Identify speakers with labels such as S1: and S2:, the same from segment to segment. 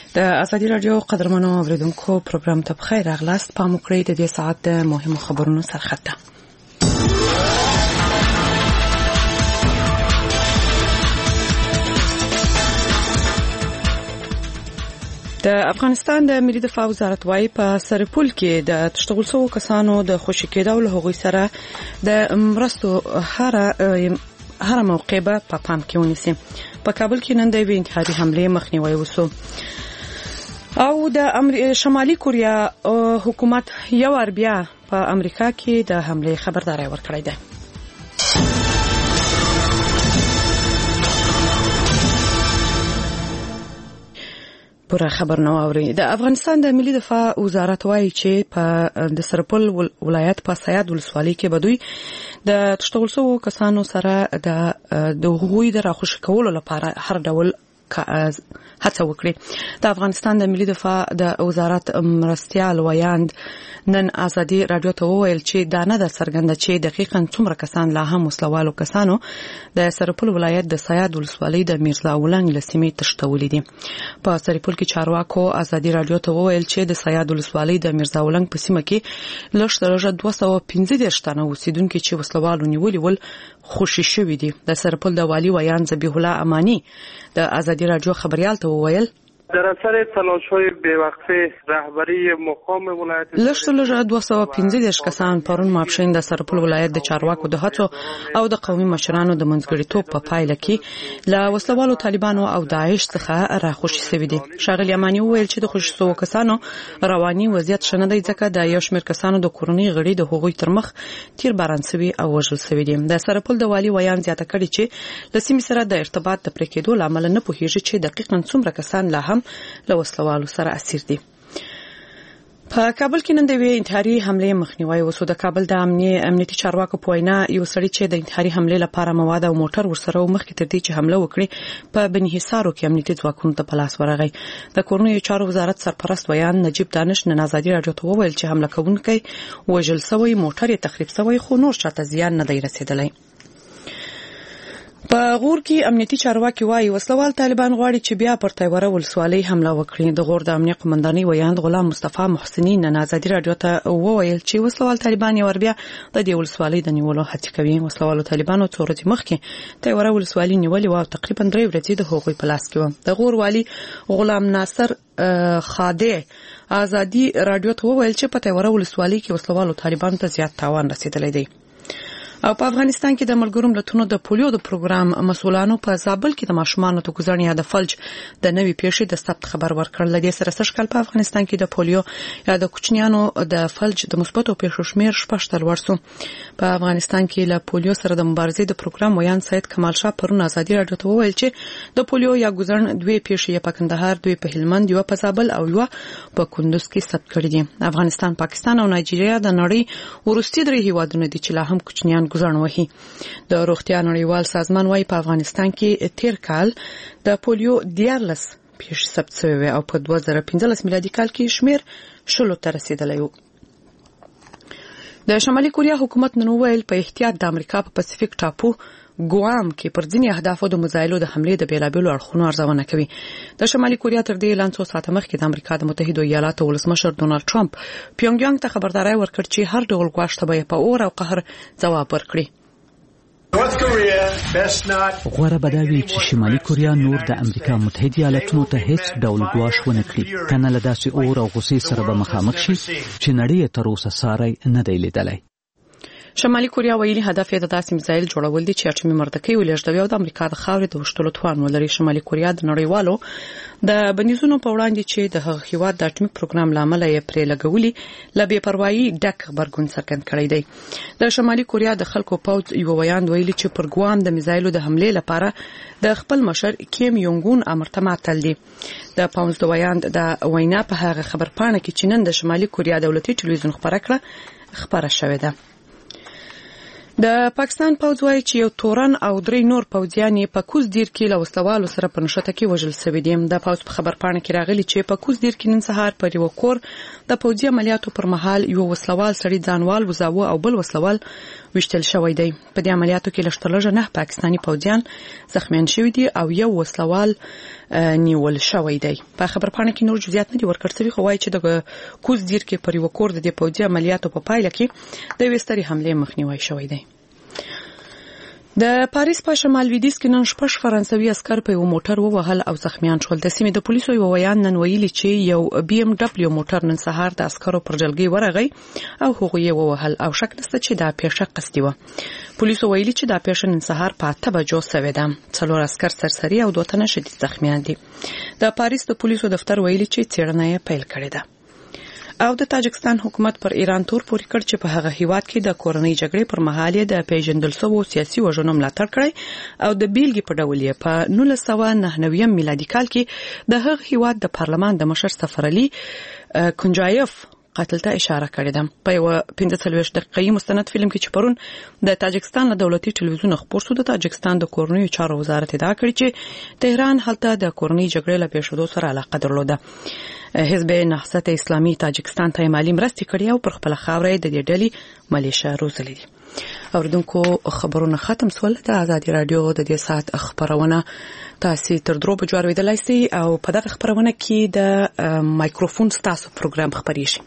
S1: د ازادي رادیو قدرمنو اوریدونکو پروګرام ته بخیر راغلاست. پام وکړئ د دې ساعت د مهمو خبرونو سرخطه. د افغانستان د ملي دفاع وزارت وايي په سرپل کې د تشتغل سو کسانو د خوشی کېدو له هغوی سره د مرستو هر موقع به په پام کې ونیسي. په کابل کې نن د انتحاري حمله مخنیوي وسو او د شمالي کوریا حکومت یو بیا په امریکا کې د حمله خبرداري ورکړې ده. پوره خبر نو اوري. د افغانستان د ملي دفاع وزارت وايي چې په د سرپل ولایت په سیاد ولسوالۍ کې بدوي د تشتغل سو کسانو سره د هغوی د راخوش کولو لپاره هر ډول هڅه وکړي. د افغانستان د ملي دفاع د وزارت مرستيال ویاند نن ازادي رادیو ته وویل چې دا نه د څرګنده چې دقیقاً څومره کسان لا هم وسلوالو کسانو د سرپل ولایت د سیاد ولسوالۍ د میرزا ولنګ لسیمې تشتولې دي. په سرپل کې چارواکو ازادي رادیو ته وویل چې د سیاد ولسوالۍ د میرزا ولنګ په سیمه کې لږ 215 تنه اوسیدونکو چې وسلوالو نیولې ول خوشی شوی دي. د سرپل د والی ویان ذبیح الله امانی د ازادي رادیو خبريال ته وویل
S2: در اثر تلاش‌های بی‌وقفه رهبری مقام ولایت
S1: لږ 215 کسان پرون ماپښین د سرپل ولایت د چارواکو د هڅو او د قومي مشرانو د منځګړیتوب په پایله کې له وسلوالو طالبانو او داعش څخه راخوشي شوی دي. ښاغلي امانی وویل چې د خوشسو کسانو رواني وضعیت شنه دی ځکه د یو شمېر کسانو د کورنۍ غړي د هغوی تر مخ تیر باران سوي او وژل سوي دي. د سرپل د والی ویان زیاته کړي چې د سیمې سره د ارتباط د پریکېدو لامل نه پوهیږي چې دقیقاً څومره کسان لا هم له وسلوالو سره اسیر دي. په کابل کې نن د انتحاري حمله مخنیوي وسو. د کابل د امنیتي چارواکو په وینا یو سړی چې د انتحاري حمله لپاره مواد او موټر ورسره مخکې تر دې چې حمله وکړي په بني حصارو کې امنیتي ځواکونو ته پلاس ورغی. د کورنیو چارو وزارت سرپرست ویان نجیب دانش نن ازادي رادیو ته وویل چې حمله کوونکی وژل شوی، موټر یې تخریب شوی، خو نور چاته زیان نه دی رسیدلی. په غور کې امنیتي چارواکي وايي وسلوال طالبان غواړي چې بیا پر تیوره ولسوالۍ حمله وکړي. د غور د امنیت قومندانۍ ویاند غلام مصطفی محسنی نن ازادي رادیو ته وویل چې وسلوال طالبان یو بیا د دې ولسوالۍ د نیولو هڅه کوي. وسلوال طالبانو څو ورځې مخکې تیوره ولسوالۍ نیولې و او تقریبا 3 ورځې د هغوی په لاس کې و. د غور والی غلام ناصر خاده ازادي رادیو ته وویل چې په تیوره ولسوالۍ کې وسلوال طالبان ته زیات تاوان رسیدلی دی. او په افغانستان کې د ملګرو ملتونو د پولیو د پروګرام مسؤلانو په زابل کې د ماشومانو ته ګزارنې یا د فلج د نوې پیښې د ثبت خبر ورکړل. د سره سږ کال په افغانستان کې د پولیو یا د کوچنیانو د فلج د مثبتو پیښو شمیر 6 ورسو. په افغانستان کې له پولیو سره د مبارزې د پروګرام ویان سید کمال شاه پرون ازادي رادیو ته وویل چې د پولیو یا ګزارن 2 پیښې په کندهار، 2 په هلمند، 1 په زابل او 1 په کندوز کې ثبت کړي دي. افغانستان، پاکستان او نایجیریا د نړۍ وروستي 3 هیوادونه دي چې لا هم کوچنیان ګزارن وهي. د روغتیا نړیوال سازمان وايي په افغانستان کې تیر کال د پولیو 14 پیښې ثبت شوې او په 2015 میلادي کال کې شمیر 10 ته رسیدلی و. د شمالي کوریا حکومت نن ویل په احتیاط د امریکا په پاسفیک ټاپو ګوام کې پر ځینې اهدافو د مزایلو د حمله د بیلابېلو اړخونو ارزونه کوي. د شمالي کوریا تر دې اعلان څو ساعت مخکې د امریکا د متحده ایالاتو ولسمشر ډونالد ټرمپ پیونګیانګ ته خبرداري ورکړ چې هر ډول غواړي ته په اور او قهر ځواب ورکړي.
S3: غوره بداوی چې شمالي کوریا نور د امریکا متحده ایالاتونو ته هیڅ ډول ګواښ ونه کړي، کنه له داسې اور او غصې سره به مخامخ شي چې نړۍ تر اوسه ساری نه دی لیدلی.
S1: شمالي کوریا ویلي هدف یې د داسې میزایل جوړول دي چې اټومي مرتکې ولېږدوي او د امریکا د خاورې د وشتلو توان ولري. شمالي کوریا د نړیوالو د بندیزونو په وړاندې چې د هغه هیواد د اټومي پروګرام لامل یې پرې لګولي له بې پروايي ډک خبرګون څرګند کړی دی. د شمالي کوریا د خلکو پوځ یو ویاند ویلي چې پر ګوام د میزایلو د حمله لپاره د خپل مشر کیم یونګ اون امر ته ماتل دي. د پوځ د ویاند د وینا په هغه خبرپاڼه کې چې نن د شمالي کوریا دولتي ټلویزیون خبره شوې ده. د پاکستان پوځ وايي چې یو تورن او 3 نور پوځیان په کوز دیر کې له وسلوالو سره په نښته کې وژل شوي دي. د پوځ په خبرپاڼه کې راغلي چې په کوز دیر کې نن سهار پر یو کور د پوځي عملیاتو پر مهال یو وسلوال سړي ځانوال وزاوه او بل وسلوال وشتل شوی دی. په دې عملیاتو کې لشتلژه 9 پاکستانی پوځیان زخمیان شوي دي او یو وسلوال نیول شوی دی. په خبرپاڼه کې نور جزئیات نه دي ورکړل شوي، خو وايي چې د کوز دیر کې پر یو کور د پوځي عملیاتو په پایله کې د وستري حمله مخنیوي شوی دی. د پاریس په شمال لویدیځ کې نن شپږ فرانسوي عسكر په یو موټر ووهل او زخمیان شول. د سیمې د پولیسو یو ویان نن ویلي چې یو BMW موټر نن سهار د عسکرو پر جلګي ورغی او هغوی یې ووهل او شک نشته چې دا پیښه قصدي و. پولیسو ویلي چې دا پیښه نن سهار په 8 بجو شوې ده. 4 عسكر سرسري او 2 تنه شدید زخمیان دي. د پاریس د پولیسو دفتر ویلي چې څېړنه یې پیل کړې ده. او د تاجکستان حکومت پر ایران تور پورې کړ چې په هغه هیواد کې د کورنۍ جګړې پر مهال د پیژندل شوو سیاسي وژنو ملاتړ کړی او د بیلګې په ډول یې په 1999 میلادي کال کې د هغه هیواد د پارلمان د مشر سفر علي کنجایف قتل ته اشاره کړې ده. په یو 15 دقیقې مستند فلم کې چې پرون د تاجکستان له دولتي ټلویزیون خبر شو، د تاجکستان د کورنۍ چارو وزارت ادعا کړې چې تهران هلته د کورنۍ جګړې له پیښېدو سره علاقه درلوده. حزب نهضت اسلامي تاجکستان ته مالی مرستې کړې او پر خپل خاوره د دې ډلې ملیشه روزلې دي. اوریدونکو خبرونه ختم سول. د آزادي رادیو د دې ساعت خبرونه تاسو تر 3 بجو اوریدلای شئ او په دغه خبرونه کې د مایکروفون ستاسو پروګرام خبري شي.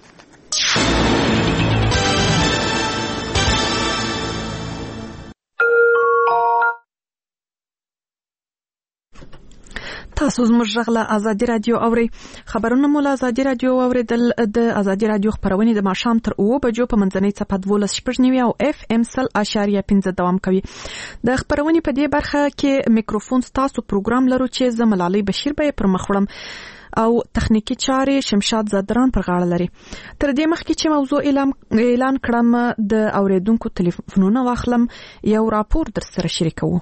S4: تاسو زموږ غږ آزادي رادیو اوري. خبرونه مو آزادي رادیو اوریدل. د آزادي رادیو خبرونه د ماښام تر 2 بجو په منځنۍ صفحه 12.9 او FM 0.5 دوام کوي. د خبرونه په دې برخه کې میکروفون تاسو پروګرام لرو چې زملالي بشیر به پر مخ وړم او تخنیکی چارې شمشاد زادران پر غاړه لري. تر دې مخکې چې موضوع اعلان کړم د اوریدونکو ټلیفونونه واخلم، یو راپور در سره شریکوم.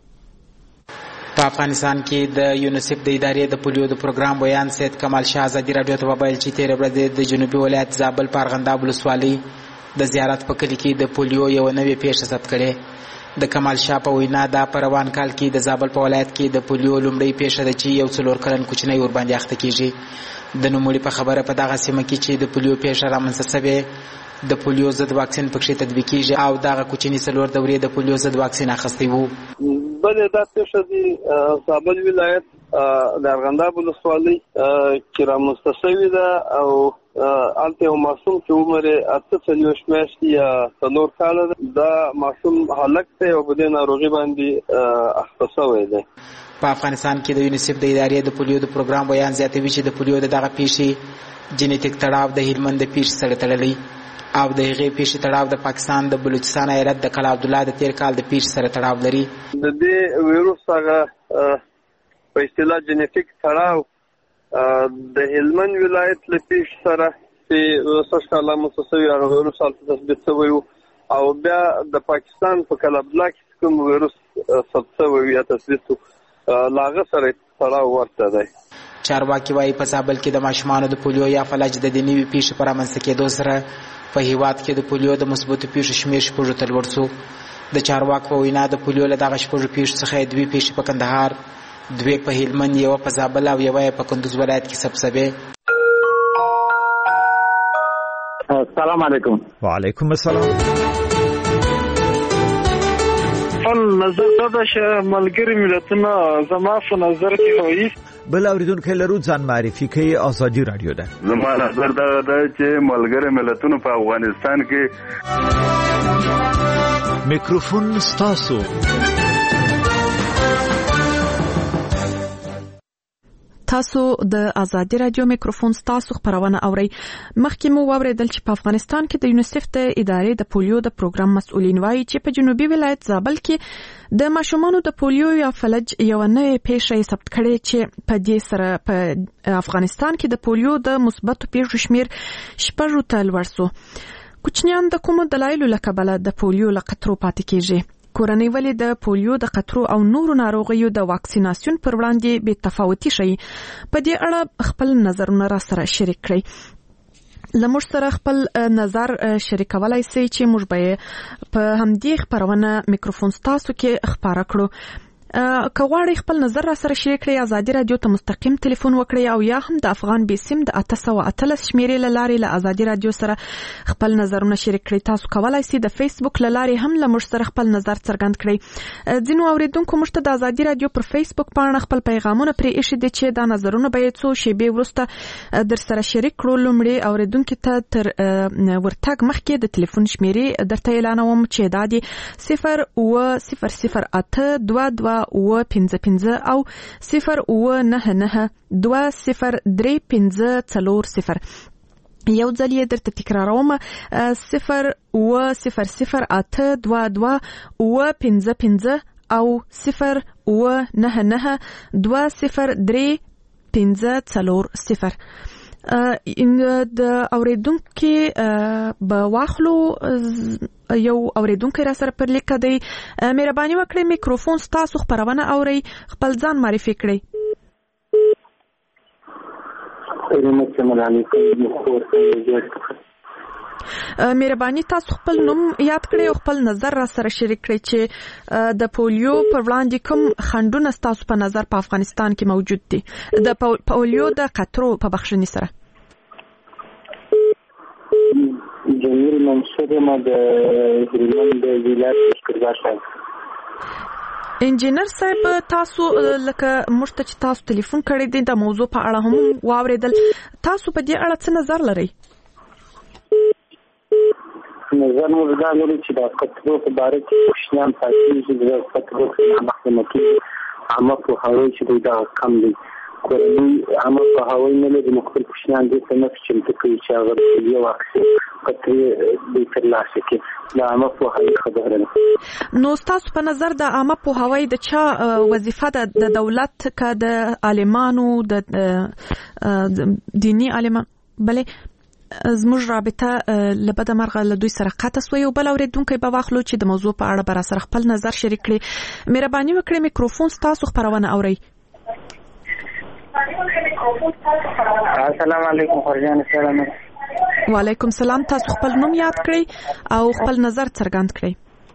S5: په افغانستان کې د یونیسف د ادارې د پولیو د پروګرام بیان سید کمال شاه آزادي رادیو ته وویل چې تیر ورځ د جنوبي ولایت زابل په ارغنداب ولسوالۍ د زیارت په کلي کې د پولیو یو نوې پیښه ثبت کړې. د کمال شاه په وینا دا په روان کال کې د زابل په ولایت کې د پولیو لومړی پیښه ده چې یو 4 کلن کوچنی ور باندې اخته کیږي. د نوموړي په خبره په دغه سیمه کې چې د پولیو پیښه رامنځته شوې د پولیو ضد واکسین پکې تطبیق کیږي او دغه کوچنی 4 دورې د پولیو ضد واکسین اخیستی وو.
S2: بلې دا پیښه د زابل ولایت د ارغنداب ولسوالۍ کې رامنځته شوې ده او البته یو معصوم چې عمر یې 8 میاشتې یا 4 کاله ده. دا معصوم هلک دی او په دې ناروغي باندې اخته شوی دی.
S5: په افغانستان کې د یونیسف د ادارې د پولیو د پروګرام بیان زیاتوي چې د پولیو دغه پیښې جینیټیک تړاو د هلمند د پیښې سره تړلی او د هغې پیښې تړاو د پاکستان د بلوچستان ایالت د کلا عبدالله د تیر کال د پیښې سره تړاو لري.
S2: د دې ویروس هغه په اصطلاح جینیټیک تړاو د هلمند ولایت له پیښې سره چې سږ کال رامنځته شوی هغه ویروس هلته تثبیت شوی و او بیا د پاکستان په کلا عبدالله کې کوم ویروس ثبت شوی یا تثبیت له هغه سره تړاو ورته دی.
S5: چارواکي وایي په زابل کې د ماشومانو د پولیو یا فلج د دې نوې پیښې په رامنځته کېدو سره په هیواد کې د پولیو د مثبتو پیښو شمېر 6 ته لوړ شو. د چارواکو په وینا د پولیو له دغه 6 پیښو څخه 2 پیښې په کندهار، 2 په هلمند، 1 په زابل او 1 په کندوز ولایت کې ثبت شوې.
S6: السلام علیکم.
S7: وعلیکم السلام.
S2: نظر دا چې ملګری ملتونه زما په نظر کې وایي
S7: بل اوریدونکو لرو ځان معرفي کوي. آزادي رادیو ده.
S8: زما نظر دا چې ملګری ملتونه په افغانستان کې
S7: میکروفون ستاسو.
S4: تاسو د آزادي رادیو میکروفون تاسو خبرونه اوري. مخکې مو واوریدل چې په افغانستان کې د یونیسف د ادارې د پولیو د پروګرام مسؤلین وایي چې په جنوبي ولایت زابل کې د ماشومانو د پولیو یا فلج یو نوې پیښه ثبت کړي چې په دې سره په افغانستان کې د پولیو د مثبتو پیښو شمیر 6 ته لوړ شو. کوچنیان د کومو دلایلو له کبله د پولیو له خطرو پاتې کیږي؟ کورنۍ ولې د پولیو د خطرو او نورو ناروغیو د واکسیناسیون پر وړاندې بې تفاوتي شي؟ په دې اړه خپل نظرونه را سره شریک کړئ. لمر سره خپل نظر شریکولای شئ چې موږ به په همدې خبرونه میکروفون تاسو کې خبره کړو. کغواړی خپل نظر را سره شریک کړئ ازادي رادیو ته مستقیم ټلیفون وکړئ او یا هم د افغان بیسیم د 813 شمیرې لارې له ازادي رادیو سره خپل نظرونه شریک کړئ. تاسو کولای شئ د فیسبوک لارې هم له موږ سره خپل نظر څرګند کړئ. ځینو اوریدونکو موږ ته د ازادي رادیو پر فیسبوک باندې خپل پیغامونه پرې ایښي دي چې دا نظرونه به څو شیبې وروسته در سره شریک کړو. لومړی اوریدونکو ته تر ورتګ مخکې د ټلیفون شمیرې درته اعلانوم چې دا دي 0800822 و55 او 099203540. یو ځل یې درته تکراروم 0800822 و55 او 099203540. د اوریدونکو به واخلو یو اوریدونکو را سره پر لیک دی. مهرباني وکړئ میکروفون تاسو خبرونه اوري خپل ځان معرفي کړئ. مهرباني تاسو خپل نوم یاد کړئ او خپل نظر را سره شریک کړئ چې د پولیو پر وړاندې کوم خنډونه تاسو په نظر په افغانستان کې موجود دي د پولیو د خطرو په بخښنې سره.
S9: جمیل منصور ما د هلمند ولایت لشکرګاه شم.
S4: انجینر صاحب تاسو لکه موږ ته چې تاسو ټلیفون کړی دی د موضوع په اړه هم واوریدل، تاسو په دې اړه څه نظر لرئ؟
S9: نظر مو دا لري چې د خطرو په اړه کې کوشنیان تاسو د خطرو په محکمه کې عامه په هوای چې دا کم دي کورنۍ عامه په هوای نه لري مخکې کوشنیان دې څه نه چې کوي چې هغه یو واکسین کته د ترلاسه کې د عامه په هوای خبره ده.
S4: نو تاسو په نظر د عامه په هوای د چا وظیفه ده؟ د دولت کا د عالمانو د دینی عالمان بلې زموږ رابطه لبد مرغه له دوی سره قطع سوی او بل اوریدونکو به واخلو چې د موضوع په اړه بر سره خپل نظر شریک کړي. مهرباني وکړئ میکروفون تاسو خبرونه اورئ.
S10: السلام علیکم خورجان. السلام
S4: وعلیکم سلام. تاسو خپل نوم یاد کړئ او خپل نظر څرګند کړئ.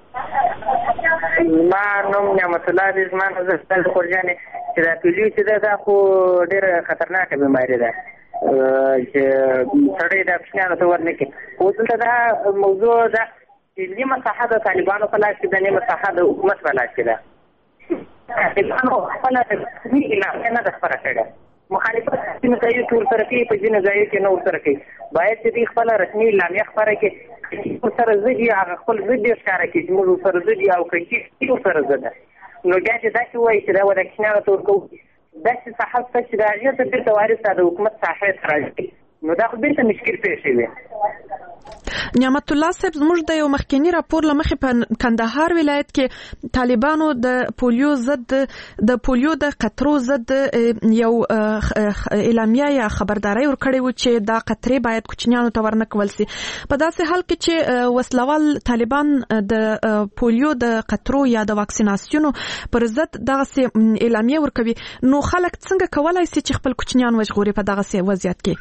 S10: ما نوم نعمت الله دې زما نظر خورجان چې دا پولیو چې دا خو ډېر خطرناکه بیماری ده چې سړی د کوچنیانو ته ورنکړي. خو دلته دا موضوع ده چې نیمه ساحه د طالبانو په لاس کې ده، نیمه ساحه د حکومت په لاس کې ده. طالبانو خپله رسمي اعلامیه نه ده خپره کړې، مخالفت ځینو ځایو کې ورسره کوي، په ځینو ځایو کې نه ورسره کوي. باید چې دوی خپله رسمي اعلامیه خپره کړي، ورسره ضد یې هغه خپل ضد یې ښکاره کړي چې موږ ورسره ضد یو او که چې ورسره ضد ده. نو بیا چې داسې وایي چې دا د کوچنیانو ته ورکوو داسې ساحه شته چې د هغې ته بېرته وارث د حکومت ساحې ته راځي، نو دا خو بېرته مشکل پېښې وي.
S4: نعمت الله صاحب زموږ د یو مخکینی راپور له مخې په کندهار ولایت کې طالبانو د پولیو ضد د پولیو د خطرو ضد یو اعلامیه یا خبرداري ورکړې و چې دا خطرې باید کوچنیانو ته ورنکول شي. په داسې حال کې چې وسلوال طالبان د پولیو د خطرو یا د واکسیناسیونو پر ضد دغه اعلامیه ورکوي، نو خلک څنګه کولای شي چې خپل کوچنیان وژغوري په دغه وضعیت کې؟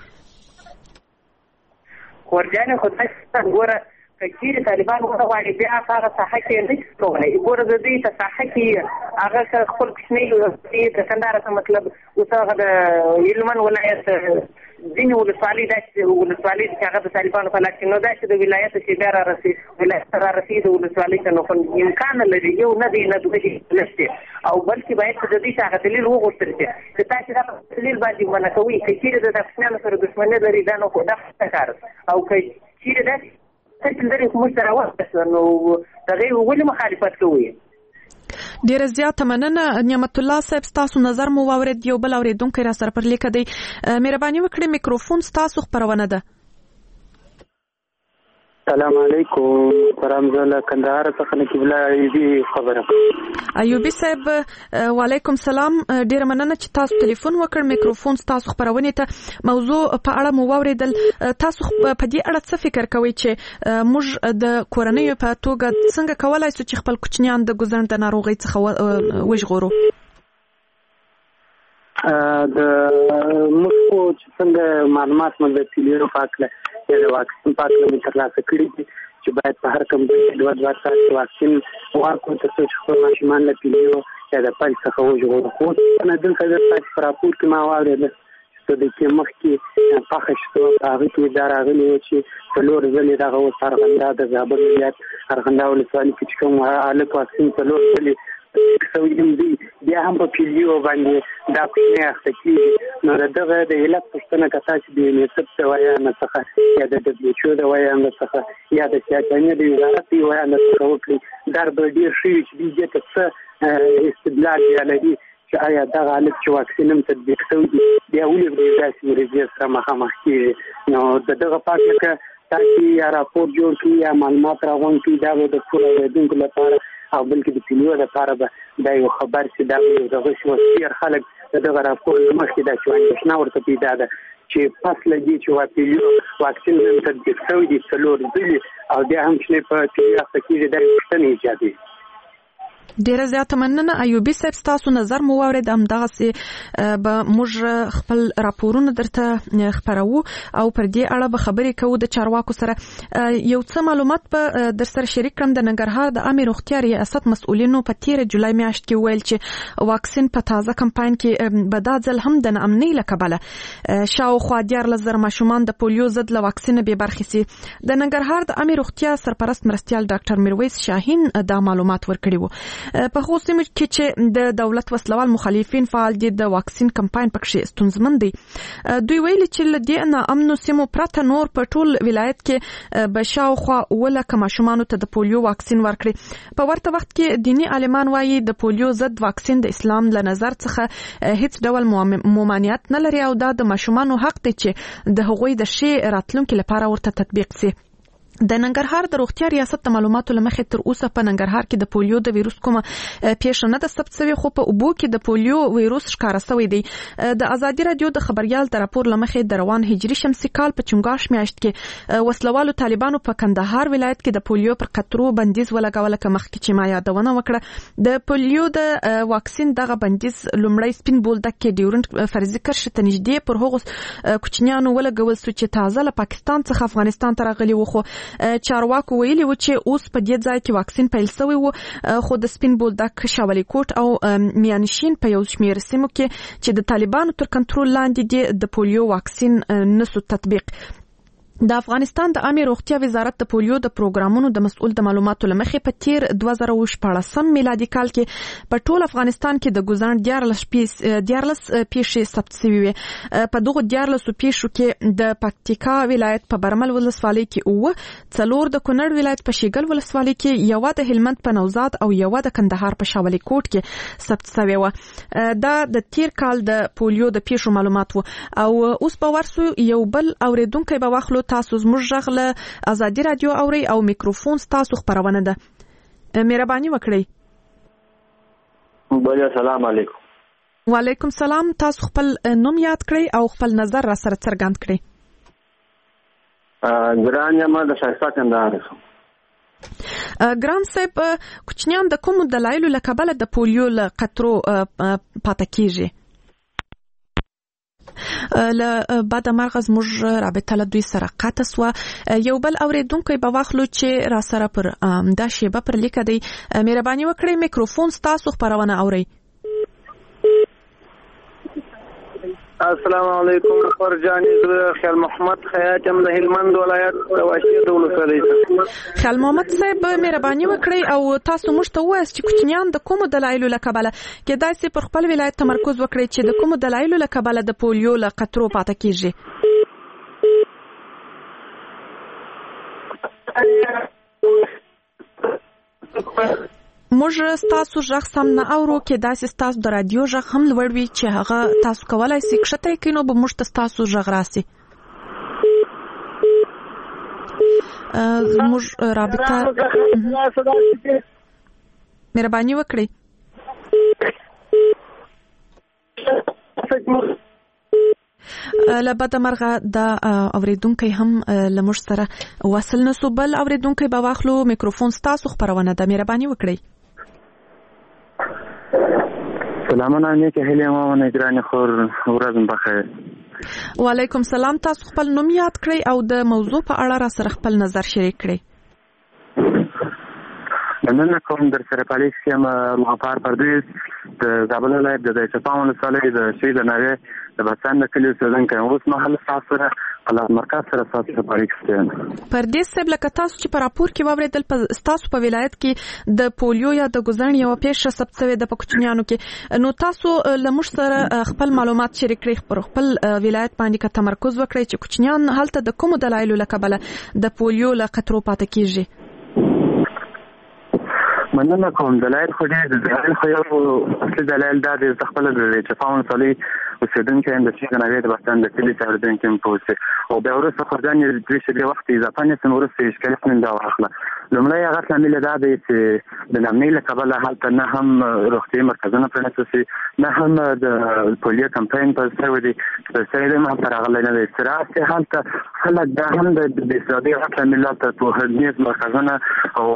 S10: ورجانې خو داسې ګوره که چیرې طالبان وغواړي بیا هغه ساحه کې نه شي کولی. ګوره د دوی په ساحه کې هغه خپل کوچنۍ د کندهار څخه مطلب اوس هغه د هلمند ولایت ځینې ولسوالۍ داسې ولسوالۍ چې هغه د طالبانو په لاس کې نو داسې د ولایت چې بیا ولایت ته رارسي د ولسوالۍ ته نو امکان نه لري، یو نه دی نه دوه دي نشته. او بلکې باید چې د دوی څخه دلیل وغوښتل شي چې تاسې دا دلیل باندې منع کوئ. که چیرې د کوچنیانو سره دښمني لري دا نو خو دا کار، او که چیرې داسې لري خو موږ سره وخت نو هغې ولې مخالفت کوئ؟
S4: ډیره زیاته مننه نعمت الله صاحب، تاسو نظر مو واورید. یو بل اوریدونکو را سره پر لیک دی. مهرباني وکړئ میکروفون تاسو خبرونه ده.
S9: السلام علیکم ورحمۃ کندهار څخه نقیب الله ایوبی خبره.
S4: ایوبی صاحب وعلیکم سلام. ډیره مننه چې تاسو ټلیفون وکړ. میکروفون تاسو خبرونه ته موضوع په اړه مو واوریدل. تاسو په دې اړه څه فکر کوئ چې موږ د کورنۍ په توګه څنګه کولای شو چې خپل کوچنیان د ګزرن د ناروغۍ څخه وژغورو؟
S9: د موږ چې څنګه معلومات مو د پولیو په اړه یا د واکسین په اړه ترلاسه کړي دي چې باید په هر کوم ځای کې 2 ساعت واکسین ورکړو ترڅو چې خپل ماشومان له پولیو یا د پیل څخه وژغورو. خو نه دلته د تاسو راپور کې ما واورېدل چې د کې مخکې پخه شو هغه کې دا راغلی و چې څلور ځلې دغه اوس ارغنده د زابل ولایت ارغنده ولسوالۍ کې چې کوم هلک واکسین څلور ځلې سویم دی بیا هم په پیلیو باندې دا کومه اخته کیږي. نو دغه د علت پښتنه کتا چې د یونیسف د وایانو څخه یا د WHO د وایانو څخه یا د سیاستنې د وزارت د وایانو څخه وکړي در به ډیر شي چې دې ته څه استدلال لري چې آیا دغه حالت چې واکسین هم تطبیق شوی دی بیا ولې د داسې مریضۍ سره مخامخ کیږي. نو دغه پاتې تاسو یا راپور جوړ کړئ یا معلومات راغونډ کړئ دا د ټول اوریدونکو لپاره او بلکې د پیلیو لپاره به دا یو خبر چې دا یو دغه شو ډیر خلک دغه راپور مخکې دا چې اندېښنه ورته پیدا ده چې پس لګي چې پیلیو واکسین هم تطبیق شوی دی څلور ځلې او بیا هم چې په پیلیو اخته کېږي دا پوښتنه ایجادوي.
S4: ډیره زیاته مننه ایوبي صاحب تاسو نظر مو واورید همدغه سي به موږ خپل راپورونه درته خبرو او پر دې اړه به خبرې کوو د چارواکو سره. یو څه معلومات به در سره شریک کړم. د ننګرهار د عامه روغتیا ریاست مسؤلینو په 13 جولای میاشت کې ویل چې واکسین په تازه کمپاین کې به دا ځل هم د ناامنۍ له کبله شاوخوا 14,000 ماشومان د پولیو ضد له واکسین به برخې سي. د ننګرهار د عامه روغتیا سرپرست مرستيال ډاکټر میرویس شاهین دا معلومات ورکړي وو. په خو سیمه کې چې د دولت وسلوال مخالفین فعال دي د واکسین کمپاین پکې ستونزمن دي. دوی ویل چې لدې نه امنو سیمو پرته نور په ټول ولایت کې بشاوخوا ولکه ماشومان ته د پولیو واکسین ورکړي. په ورته وخت کې دینی عالمان وایي د پولیو ضد واکسین د اسلام له نظر څخه هیڅ ډول ممانعت نه لري او دا د ماشومان حق دی چې د هغوی د شی راتلونکو لپاره ورته تطبیق شي. د ننګرهار د روغتیا ریاست د معلوماتو لمخې تر اوسه په ننګرهار کې د پولیو د ویروس کومه پیښه نه ده ثبت شوې خو په اوبو کې د پولیو ویروس ښکاره شوی دی. د ازادي رادیو د خبريال د راپور لمخې د روان هجري شمسي کال په چنګاش میاشت کې وسلوالو طالبانو په کندهار ولایت کې د پولیو پر قطرو بندیز ولګول کمخ کې چې ما یادونه وکړه. د پولیو د واکسین دغه بندیز لومړی سپین بولدک کې ډیورنت فرضي کرښ ته نږدې پر هغو کوچنیانو ولګول شو چې تازه له پاکستان څخه افغانستان ته راغلي وو. خو چارواکو ویلي و چې اوس په دې ځای کې واکسین پیل شوی و خو د سپین بولدک شاولي کوټ او میانشین په یو شمېر سیمو کې چې د طالبانو تر کنټرول لاندې دي د پولیو واکسین نسو تطبیق. د افغانستان د عامه روغتیا وزارت د پولیو د پروګرامونو د مسؤل د معلوماتو لمخې په تیر 2014 میلادي کال کې په ټول افغانستان کې د ګزارن 14 پیښې ثبت شوې وي. په دغه 14 پیښو کې د پکتیکا ولایت په برمل ولسوالۍ کې څلور د کونړ ولایت په شیګل ولسوالۍ کې یو د هلمند په نوزاد او یو د کندهار په شاولي کوټ کې ثبت شوی و. دا د تیر کال د پولیو د پیښو معلومات وو او اوس په ورسو یو بل اوریدونکو به واخلو. تاسو زموږ غږ له ازادي رادیو اوري او میکروفون تاسو خبرونه ده. مهرباني وکړئ.
S6: بله سلام علیکم.
S4: وعلیکم سلام. تاسو خپل نوم یاد کړئ او خپل نظر را سره څرګند کړئ.
S6: ګران یم د شایسته کندهار.
S4: ګران صاحب کوچنیان د کوم دلایلو له کبله د پولیو له قطرو پاتې کیږي؟ له بعد مرغز موږ رابطه له دوی سره قطع سوه. یو بل اوریدونکی به واخلو چې را سره پر دا شیبه پر لیکه دی. مهرباني وکړئ میکروفون تاسو خبرونه اورئ.
S2: السلام علیکم فرجانی خیال محمد خیاط ام د هلمند ولایت واشیر ولسوالۍ.
S4: خیال محمد صاحب مهرباني وکړئ او تاسو موږ ته ووایاست چې کوچنیان د کومو دلایلو له کبله کېدای شي پر خپل ولایت تمرکز وکړي چې د کومو دلایلو له کبله د پولیو له قطرو پاتې کیږي. موږ تاسو ژغ سم نه اورو کې داسې تاسو د رادیو ژغ هم لوړ وي چې هغه تاسو کولای شئ کښته کړئ نو به موږ تاسو ژغ راسي. زموږ رابطه مهرباني وکړئ. لبد مرغه د اوریدونکو هم لمر سره وصل نسو. بل اوریدونکو به واخلو میکروفون تاسو خبرونه د مهرباني وکړئ.
S6: سلامونه نیکه هیله ما نه ګرانه خور ورځ بخیر.
S4: وعلیکم سلام. تاسو خپل نوم یاد کړئ او د موضوع په اړه را سره خپل نظر شریک کړئ.
S6: مننه کوم در سره پالیس یم غفار پردیس د زابل ولایت د چپاون ولسوالۍ د شهید نوې د بسان د کلیو اوسیدونکی اوس مهال سره قلات مرکز سره تاسو ته پالیس یم.
S4: پردیس صاحب لکه تاسو چې په راپور کې واوریدل تاسو په ولایت کې د پولیو یا د ګزن یو پیښه ثبت شوې د پکوچنیانو کې، نو تاسو لمر سره خپل معلومات شریک کړئ پر خپل ولایت باندې کا تمرکز وکړئ چې کوچنیان هلته د کوم دلایلو لکبله د پولیو له خطرو پاتې کیږي.
S6: مننه کوم. دلایل خو دې خو یو اصلي دلایل دا دی چې خپل د چپاون ولسوالۍ اوسیدونکي هم د شهید نوې د بسان د کلي اوسیدونکي هم پوهڅي او بیا وروسته خو ځان یې درې شېبې وخت اضافه نیسم وروسته یې اشکالي خننده واخله. لومړی هغه لامل دا دی چې د نامنۍ له کبله هلته نه هم روغتیایي مرکزونه پرانیستل شوي، نه هم د پولیو کمپاین پیل شوی دی، سړی هم هلته راغلی نه دی. صراحت چې هلته خلک دا هم د بېسوادۍ هغه لامل هلته پوهنیز مرکزونه او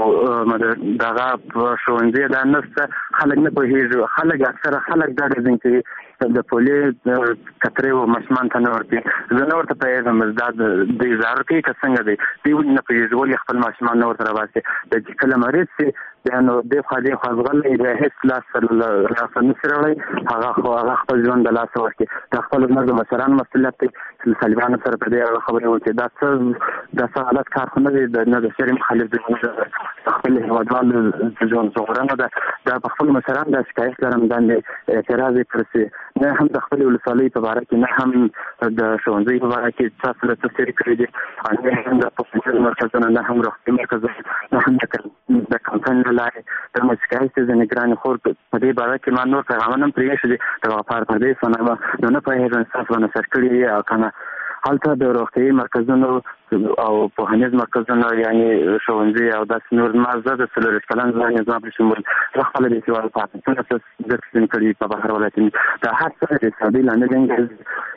S6: دغه ښوونځي دا نشته، خلک نه پوهېږي. خلک اکثره خلک دا ډېر چې د پولیو کترې و ماشومان ته نه ورکوي. زه نه ورته پوهېږم دا د اظهار کوي که څنګه دی، دوی ولې نه پوهېږي ولې خپل ماشومان نه ورته راباسي. د چې کله مریض شي بیا نو دې خوا ځغلی بیا هېڅ لاسه نشي راوړی، هغه خپل ژوند د لاسه ورکړي. دا خپل زموږ د مشرانو مسؤلیت دی چې له طالبانو سره په دې خبرې وکړي. دا څه غلط کار خو نه دی، نه د شرع مخالف دی، د خپل هېوادوالو ژوند ژغورنه ده. دا په خپل مشرانو دا شکایت لرم باندې اعتراض یې کړی، نه هم د خپل ولسوالۍ په باره کې، نه هم د ښوونځي په باره کې چا سره څه تېرې کړي دي، نه هم د پوهنتون مرکزونه، نه هم روغتیایي مرکزونه، نه هم د کمپاین له لارې د شکایت چې ځینې ګرانې خور په دې باره کې ما نور پیغامونه هم پرې ایښي دي د غفار پردیس په نامه. نو نه پوهېږم ستاسو به نشر کړي او که نه. هلته د روغتیایي مرکزونو او پوهنیز مرکزونو یعنې ښوونځي او داسې نور ما زه د 40 کلن ځوان یم، زما په شمول زه خپله بېسواده پاتې ځکه کړي په بهر ولایتونو دا هر څه د اقتصادي لامل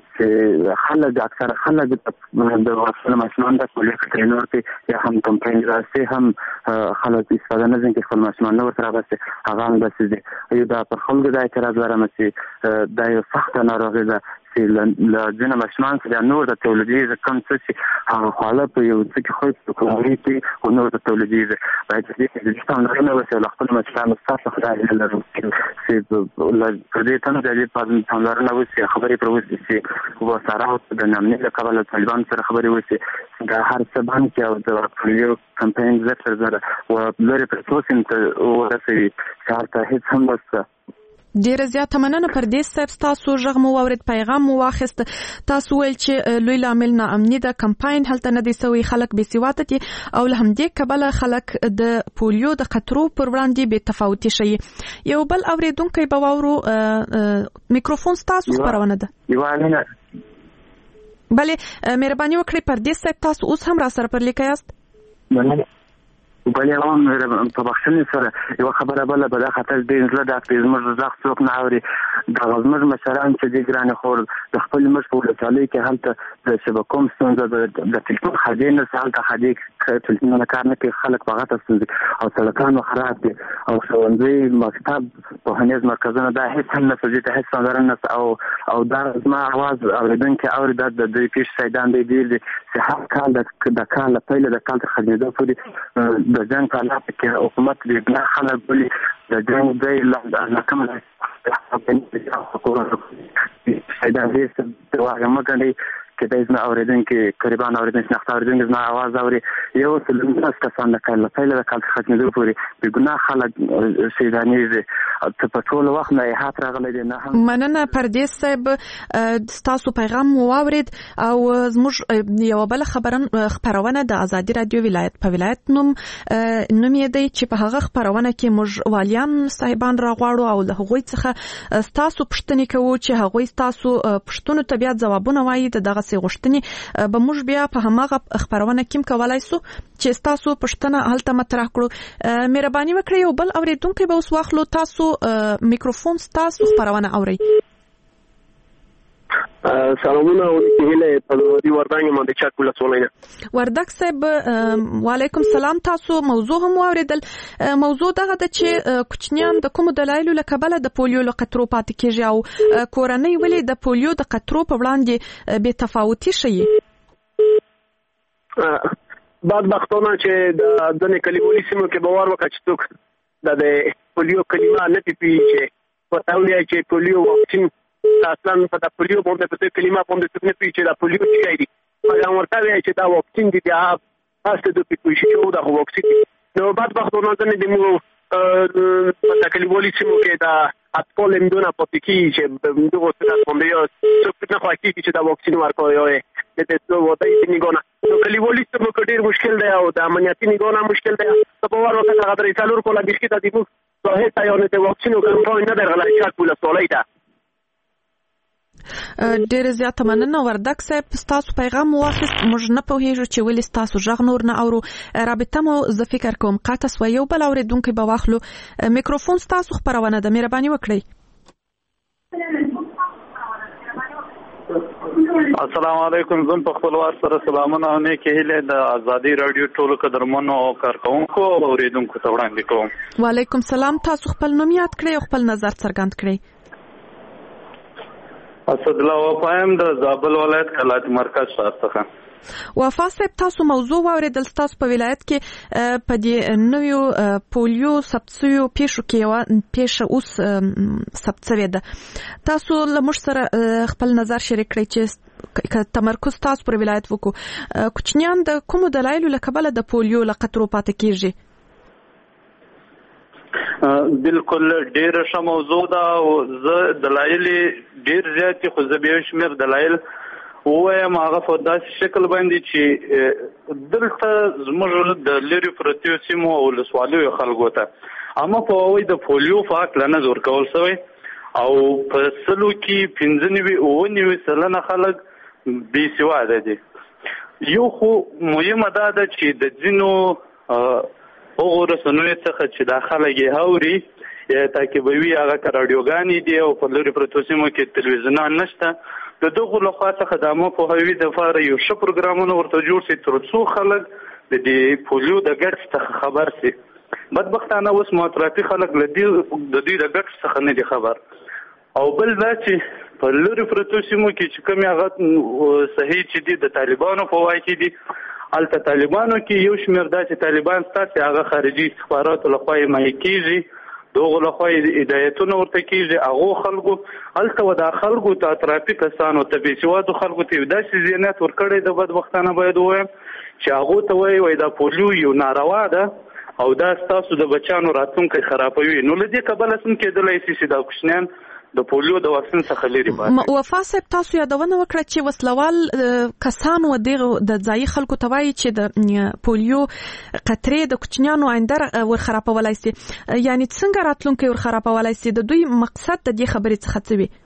S6: چې خلک اکثره خلک د خپل ماشومان د پولیو کترې نه ورکوي یا هم کمپاین راسي، هم خلک استفاده نه ځي چې خپل ماشومان نه ورته راباسي. هغه هم داسې دي. دا پر خلکو دا اعتراض لرم چې دا یو سخته ناروغي ده چې له ځینې ماشومان څخه نور د تولیدېږي کوم څه چې هغه خواړه په یو څه کې خو په کورنۍ کې او نور د تولیدېږي. باید دې کې پاملرنه وشي او له خپلو ماشومانو څخه خدای هیله لرو چې په دې تنه د پاملرنه وشي، خبرې پر وشي چې وساره د نامنۍ له کبله طالبانو سره خبرې وشي دا هر څه باندې کې او د پولیو کمپاین زره و لري پر توسین ته ورسوي چې هلته هېڅ هم نشته.
S4: ډیره زیاته مننه پردیس صاحب، تاسو غږ مو واورید، پیغام مو واخیست. تاسو ویل چې لوی لامل ناامني ده، کمپاین هلته نه دی سوی، خلک بې سواده دي او له همدې کبله خلک د پولیو د خطرو پر وړاندې بې تفاوتي شي. یو بل اوریدونکی به واورو. میکروفون ستاسو خبرونه ده. بله مهرباني وکړئ پردیس صاحب، تاسو اوس هم را سره پر لیکه یاست؟
S6: بلې هم په بخښنې سره یوه خبره بله به دا خطر ډېر زړه ډاک دی، زموږ غږ څوک نه اوري. دغه زموږ مشران چې دي ګرانې خور د خپل مشر په ولسوالۍ کې هلته د شبکو ستونزه د ټلیفون خدۍ نشته، هلته خدۍ ټلیفونونه کار نه کوي، خلک په غټه ستونزې او سړکانو خراب دي او ښوونځي مکتب پوهنیز مرکزونه دا هېڅ هم نشته، دې ته هېڅ پاملرنه نشته. او دا زما اواز اورېدونکي اوري دا د دوی پیښې شهیدان دی ډېر دي چې هر کال د کال له پیله د کال تر ختمېدو پورې د جنګ په حالات کې حکومت بېګناه خلک بولي د جنګ ځای له کومه شهیدان ډېر واقع مه ګڼئ. کېدای زما اورېدونکي قریبان اورېدونکي شناخته اورېدونکي زما اواز اوري. 119 کسان د کال له پیله د کال څخه ختمېدو پورې بېګناه خلک شهیدانېږي. ته په ټول وخت نه احاط راغلی دی. نه هم
S4: مننه پردیس صاحب، ستاسو پیغام مو واورید او زموږ یوه بله خپرونه د ازادي راډیو ولایت په ولایت نوم یې دی چې په هغه خپرونه کې موږ والیان صاحبان راغواړو او له هغوی څخه ستاسو پوښتنې کوو چې هغوی ستاسو پوښتنو ته بیا ځوابونه وایي. د دغسې غوښتنې به موږ بیا په هماغه خپرونه کې هم کولی سو چې ستاسو پوښتنه هلته مطرح کړو. مهرباني وکړئ یو بل اورېدونکی به اوس واخلو. تاسو میکروفون ستاسو خپرونه اورئ.
S11: سلامونه هیله په وردګ باندې چا کوله سولینه
S4: وردګ صاحب وعلیکم سلام. تاسو موضوع هم واوریدل. موضوع دغه د چې کوچنیان د کوم دلایلو له کبله د پولیو له خطرو پاتې کیږي او کورنۍ ولې د پولیو د خطرو په وړاندې بې تفاوتي شي.
S11: بدبختانه چې د دنې کلیوالي سیمو کې باور وکړه چې څوک د پولیو کلمه نه پیږي چې ورته وایي چې پولیو واکسین اصلا په د پولیو باندې په کلمه باندې څه نه پیږي چې د پولیو څه دی هغه ورته وایي چې دا واکسین دی تاسو د پیښې شو د واکسین نو بدبختانه د مو په د کلیوالي سیمو کې د اطفال امدونه پاتې کیږي چې دغه څه باندې یو څه نه خواهي چې دا واکسین ورکوي د دې وضعي نگونه نو کلیوالي سیمو کې ډیر مشکل دی او د امنیتي نگونه مشکل دی په باور وکړه هغه درې څلور کوله د شته د صحه ته یو نه واکسین کمپاین نه درغلای چې کوله سوالای ده
S4: ډیر زیات مننه وردک صاحب تاسو پیغام واخیست موږ نه پوهیږو چې ولې تاسو ژغ نور نه اورو رابطه مو زه فکر کوم قاطع سو یو بل اوریدونکو به واخلو میکروفون تاسو خبرونه د مهرباني وکړئ
S8: السلام علیکم زم په خپل وار سره سلامونه او نیکه هیله د ازادي رادیو ټولو قدرمنو او کارکونکو او اوریدونکو ته وړاندې کوم
S4: وعلیکم سلام تاسو خپل نوم یاد کړئ او خپل نظر څرګند کړئ
S8: اسد الله وفایم د زابل ولایت کلات مرکز څخه
S4: وفا صاحب تاسو موضوع واوریدل تاسو په ولایت کې په دې نویو پولیو سبسیو پیښو کې یو پیښه اوس ثبت ده تاسو له موږ سره خپل نظر شریک کړئ چې تمرکز تاسو پر ولایت وکړو کوچنیان د کوم دلایلو له کبله د پولیو له خطرو پاتې کیږي
S8: بالکل ډیر ښه موضوع ده او زه دلایل ډیر زیات خو زه به شمیر دلایل وایم هغه په داسې شکل باندې چې دلته زموږ د لری پرتیو سیمو او لسوالو خلکو ته اما په وای د پولیو فاک لنه زور کول شوی او په سلو کې 95 خلک بې سواده دي یو خو مهمه ده چې د ځینو هغه رسنوي څخه چې داخله یې هوري یا تعقیبوي هغه رادیوګانې دي او په لوري پروتو سیمو کې تلویزیونان نشته د دغه لخوا څخه د مو په هوی د فار یو ش پروګرامونه ورته جوړ شي تر څو خلک د دې پولیو د ګټ څخه خبر شي بدبختانه اوس موتراتي خلک د دې د ګټ څخه نه دي خبر او بل دا چې په لوري پروتو سیمو کې چې کوم هغه صحیح چې دي د طالبانو په وای کې دي الته طالبانو کې یو شمیر د طالبان ستاسو هغه خارجي استخباراتو لخوا یې مای کیږي دوغه لخوا هدایتونه ورته کیږي هغه خلکو الته ودا خلکو ته ترافیک کسانو ته بيسوادو خلکو ته داسې زینت ورکړي د بدبختانه باید وایم چې هغه ته وای دا پولیو یو ناروا ده او دا تاسو د بچانو راتلونکي خرابوي نو لدې کبل سم کېدلای شي چې دا کوښنن د پولیو د واکسین څخه لري باندې
S4: وفا صاحب تاسو یادونه وکړه چې وسلوال کسان و د ځای خلکو توای چې د پولیو قطرې د کوچنیانو اندر ور خرابولای شي یعنی څنګه راتلونکي ور خرابولای شي د دوی مقصد د دې خبرې څخه څه وي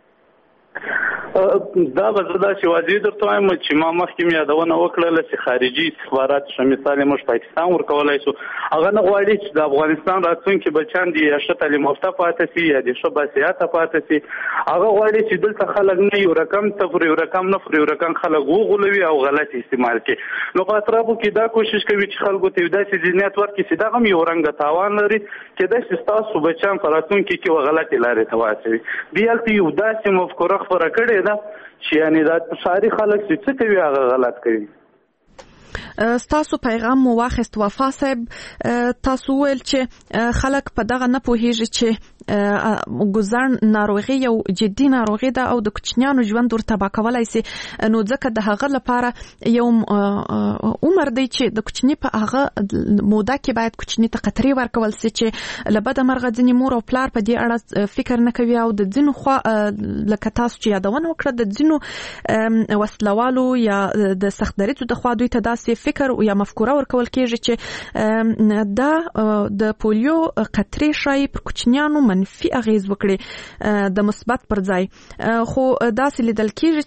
S8: دا غزدا چې واځي درته وایم چې ما مخکې یادونه وکړه چې خارجي استخبارات شمیساله مش پاکستان ورکولای شو هغه نه غواړي چې د افغانستان راتلونکي بچان دي یا شته تعلیم یافته پاتې شي یا د شبه سیاست پاتې شي هغه غواړي چې دلته خلک نه یو رقم تفری یو رقم نه فری یو رقم خلک وغولوي او غلط استعمال کوي نو په اطرافو کې دا کوشش کوي چې خلکو ته داسې ذهنیت ورکړي چې دا هم یو رنګ تاوان لري چې د تاسو بچان فراتونکو کې غلط لارې ته واچوي بیالته یو داسې مفکوره خبره کړي دا چې یعنی دا ساري خلک څه کوي هغه غلط کوي
S4: تاسو پیغام مو واخیست وفا صاحب تاسو ول چې خلک په دغه نه پوهیږي چې ګزار ناروغي یو جدي ناروغي ده او د کوچنیانو ژوند ورته باکولای شي نو ځکه د هغه لپاره یو عمر دی چې د کوچنی په هغه موده کې باید کوچنی ته قطري ورکول شي چې لبد مرغه ځنی مور او پلار په دې اړه فکر نه کوي او د ځینو خو لکه تاسو چې یادونه وکړه د ځینو وسلوالو یا د سختدریتو د خوا دوی ته داسې فکر او یا مفکوره ورکول کېږي چې دا د پولیو قطري شای پر کوچنیانو منفي اغیز وکړي د مثبت پر ځای خو داسې لیدل کېږي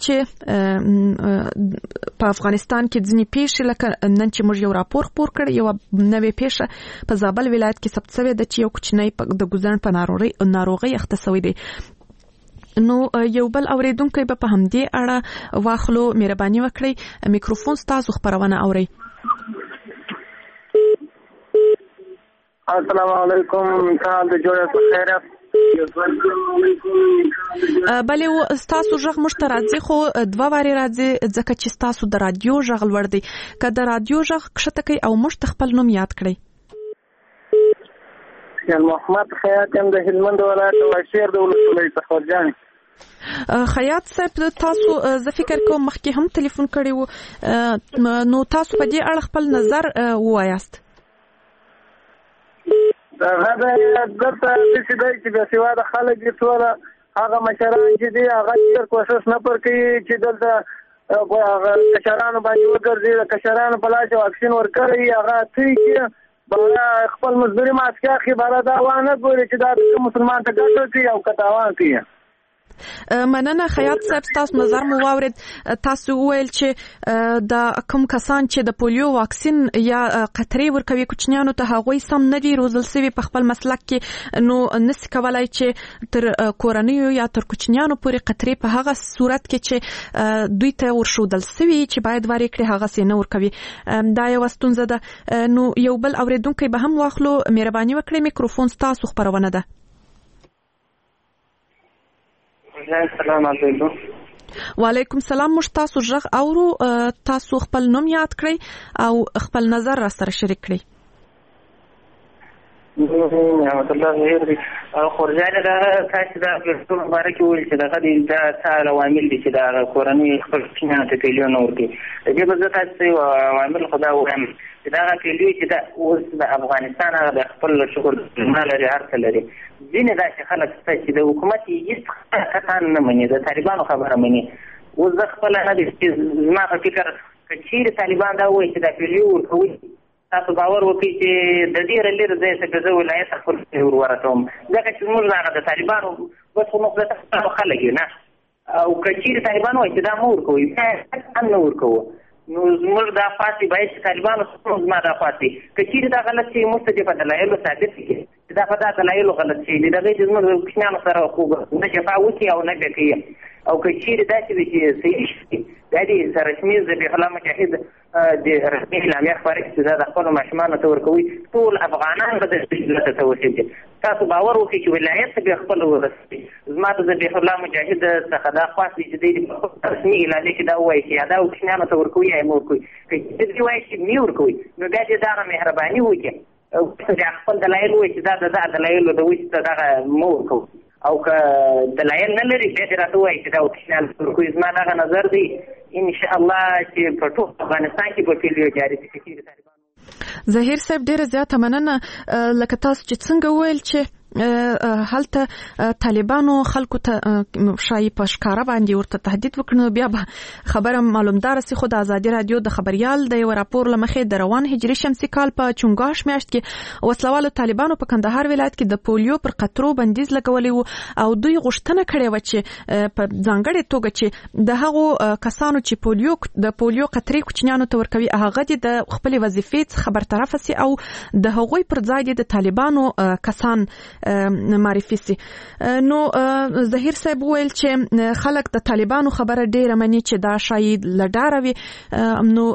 S4: چې په افغانستان کې ځینې پیښې لکه نن چې موږ یو راپور خپور کړ یو نوې پیښه په زابل ولایت کې ثبت شوې ده چې یو کوچنی د ګوزن په ناروغي اخته شوی دی نو یو بل اوریدونکو په همدې اړه واخلو مهرباني وکړئ میکروفون تاسو خبرونه اورئ
S10: السلام علیکم مثال د جوړه خیره
S4: بلې تاسو ژغ مشته راځي خو دوه واري راځي ځکه چې تاسو د رادیو ژغ لوړ دی که د رادیو ژغ کښته کوي او مشته خپل نوم یاد کړئ.
S9: محمد خیاط هم د هلمند ولایت واشیر د ولسوالۍ څخه ورجانې.
S4: خیاط صاحب تاسو زه فکر کوم مخکې هم ټلیفون کړی و نو تاسو په دې اړه خپل نظر ووایاست.
S9: هغه دلته داسې دی چې بېسواده خلک دي ټوله هغه مشران چې دي هغه ډېر کوښښ نه پر کوي چې دلته هغه کشرانو باندې وګرځي د کشرانو په لاس واکسین ورکړی هغه څه چې بله خپل مزدوري ماسکې اخلي بله دا وانه ګوري چې دا مسلمان ته ګټه کوي او که تاوان کوي.
S4: مننه خیاط صاحب تاسو نظر مو واورید. تاسو وویل چې د کوم کسان چې د پولیو واکسین یا قطرې ورکوي کوچنیانو ته هغوی سم نه دي روزل سوي په خپل مسلک کې نو نسي کولای چې تر کورنیو یا تر کوچنیانو پورې قطرې په هغه صورت کې چې دوی ته ورښودل سوي چې باید واري کړي هغه سي نه ورکوي. دا یو ستونزه ده. نو یو بل اوریدونکي به هم واخلو. مهرباني وکړئ میکروفون تاسو خبرونه ده.
S10: السلام علیکم.
S4: وعلیکم السلام. موږ تاسو ژغ اورو. تاسو خپل نوم یاد کړئ او خپل نظر را سره شریک کړئ.
S10: رحمت الله خیر دی. خورجانه دا تاسو دا په مبارک ویل چې دغه دا څه عوامل دي چې دا کورنۍ خپل څنګه ته پیلو نه ورتي. دې په ځای تاسو عوامل خدا وایم چې دا پیلو چې دا اوس د افغانستان د خپل شغل مال لري هر څه لري. ځینې داسې خلک شته چې د حکومت هیڅ کسان نه مني د طالبانو خبره مني. اوس زه خپله نه دي چې زما په فکر که چیرې طالبان دا وایي چې دا پیلو ورکوي تاسو باور وکړئ چې د دې لرې ځای څخه زه ولایت خپل ورورتوم ځکه چې موږ هغه د طالبانو بس خو موږ د خلک یو نه او که چیرې طالبان وایي چې دا مو ورکوي هم نه ورکوو نو زموږ دا پاتې باید چې طالبانو څخه زما دا پاتې که چیرې دا غلط شي موږ ته دې په دلایلو ثابت کړي چې دا په دا دلایلو غلط شي د هغې چې زموږ کوچنیانو سره خو نه جفا وکړي او نه کوي او که چیرې داسې وي چې صحیح شي دا دې رسمي ذبیح الله مجاهد د رسمي اعلامیه خپاره کړي چې دا د خپلو ماشومانو ته ورکوي ټول افغانان به د دولت ته ورسېږي. تاسو باور وکړئ چې ولایت ته بیا خپل ورسېږي. زما د ذبیح الله مجاهد څخه دا خواست دی چې دی په رسمي اعلامیه کې دا ووایي چې یا دا کوچنیانو ته ورکوي یا یې مه ورکوي. که دې وایي چې مې ورکوي نو بیا دې دغه مهرباني وکړي خپل دلایل وایي چې دا د دلایلو د وایي چې دغه مه ورکوي او که دلایل نه لري بیا دې راته وایي چې دا کوچنیان ورکوي. زما دغه نظر دی انشاءالله چې په ټول افغانستان کې به پیلو جاري شي.
S4: ظهیر صاحب ډیره زیاته مننه. لکه تاسو چې څنګه وویل چې هلته طالبانو خلکو ته شای په ښکارا باندې ورته تهدید وکړنو بیا به خبره معلومدار سي. خو د ازادي رادیو د خبريال د یو راپور لمخې د روان هجري شمسي کال په چونګاش میاشت کې وسلوالو طالبانو په کندهار ولایت کې د پولیو پر قطرو بندیز لګولې وو او دوی غوښتنه کړې و چې په ځانګړې توګه چې د هغو کسانو چې د پولیو قطرې کوچنیانو ته ورکوي هغه د خپل وظیفې څخه برطرف سي او د هغوی پر ځای د طالبانو کسان معرفي سي. نو ظهیر صاحب ویل چې خلک د طالبانو خبره ډیره مني چې دا شاید لډاروي نو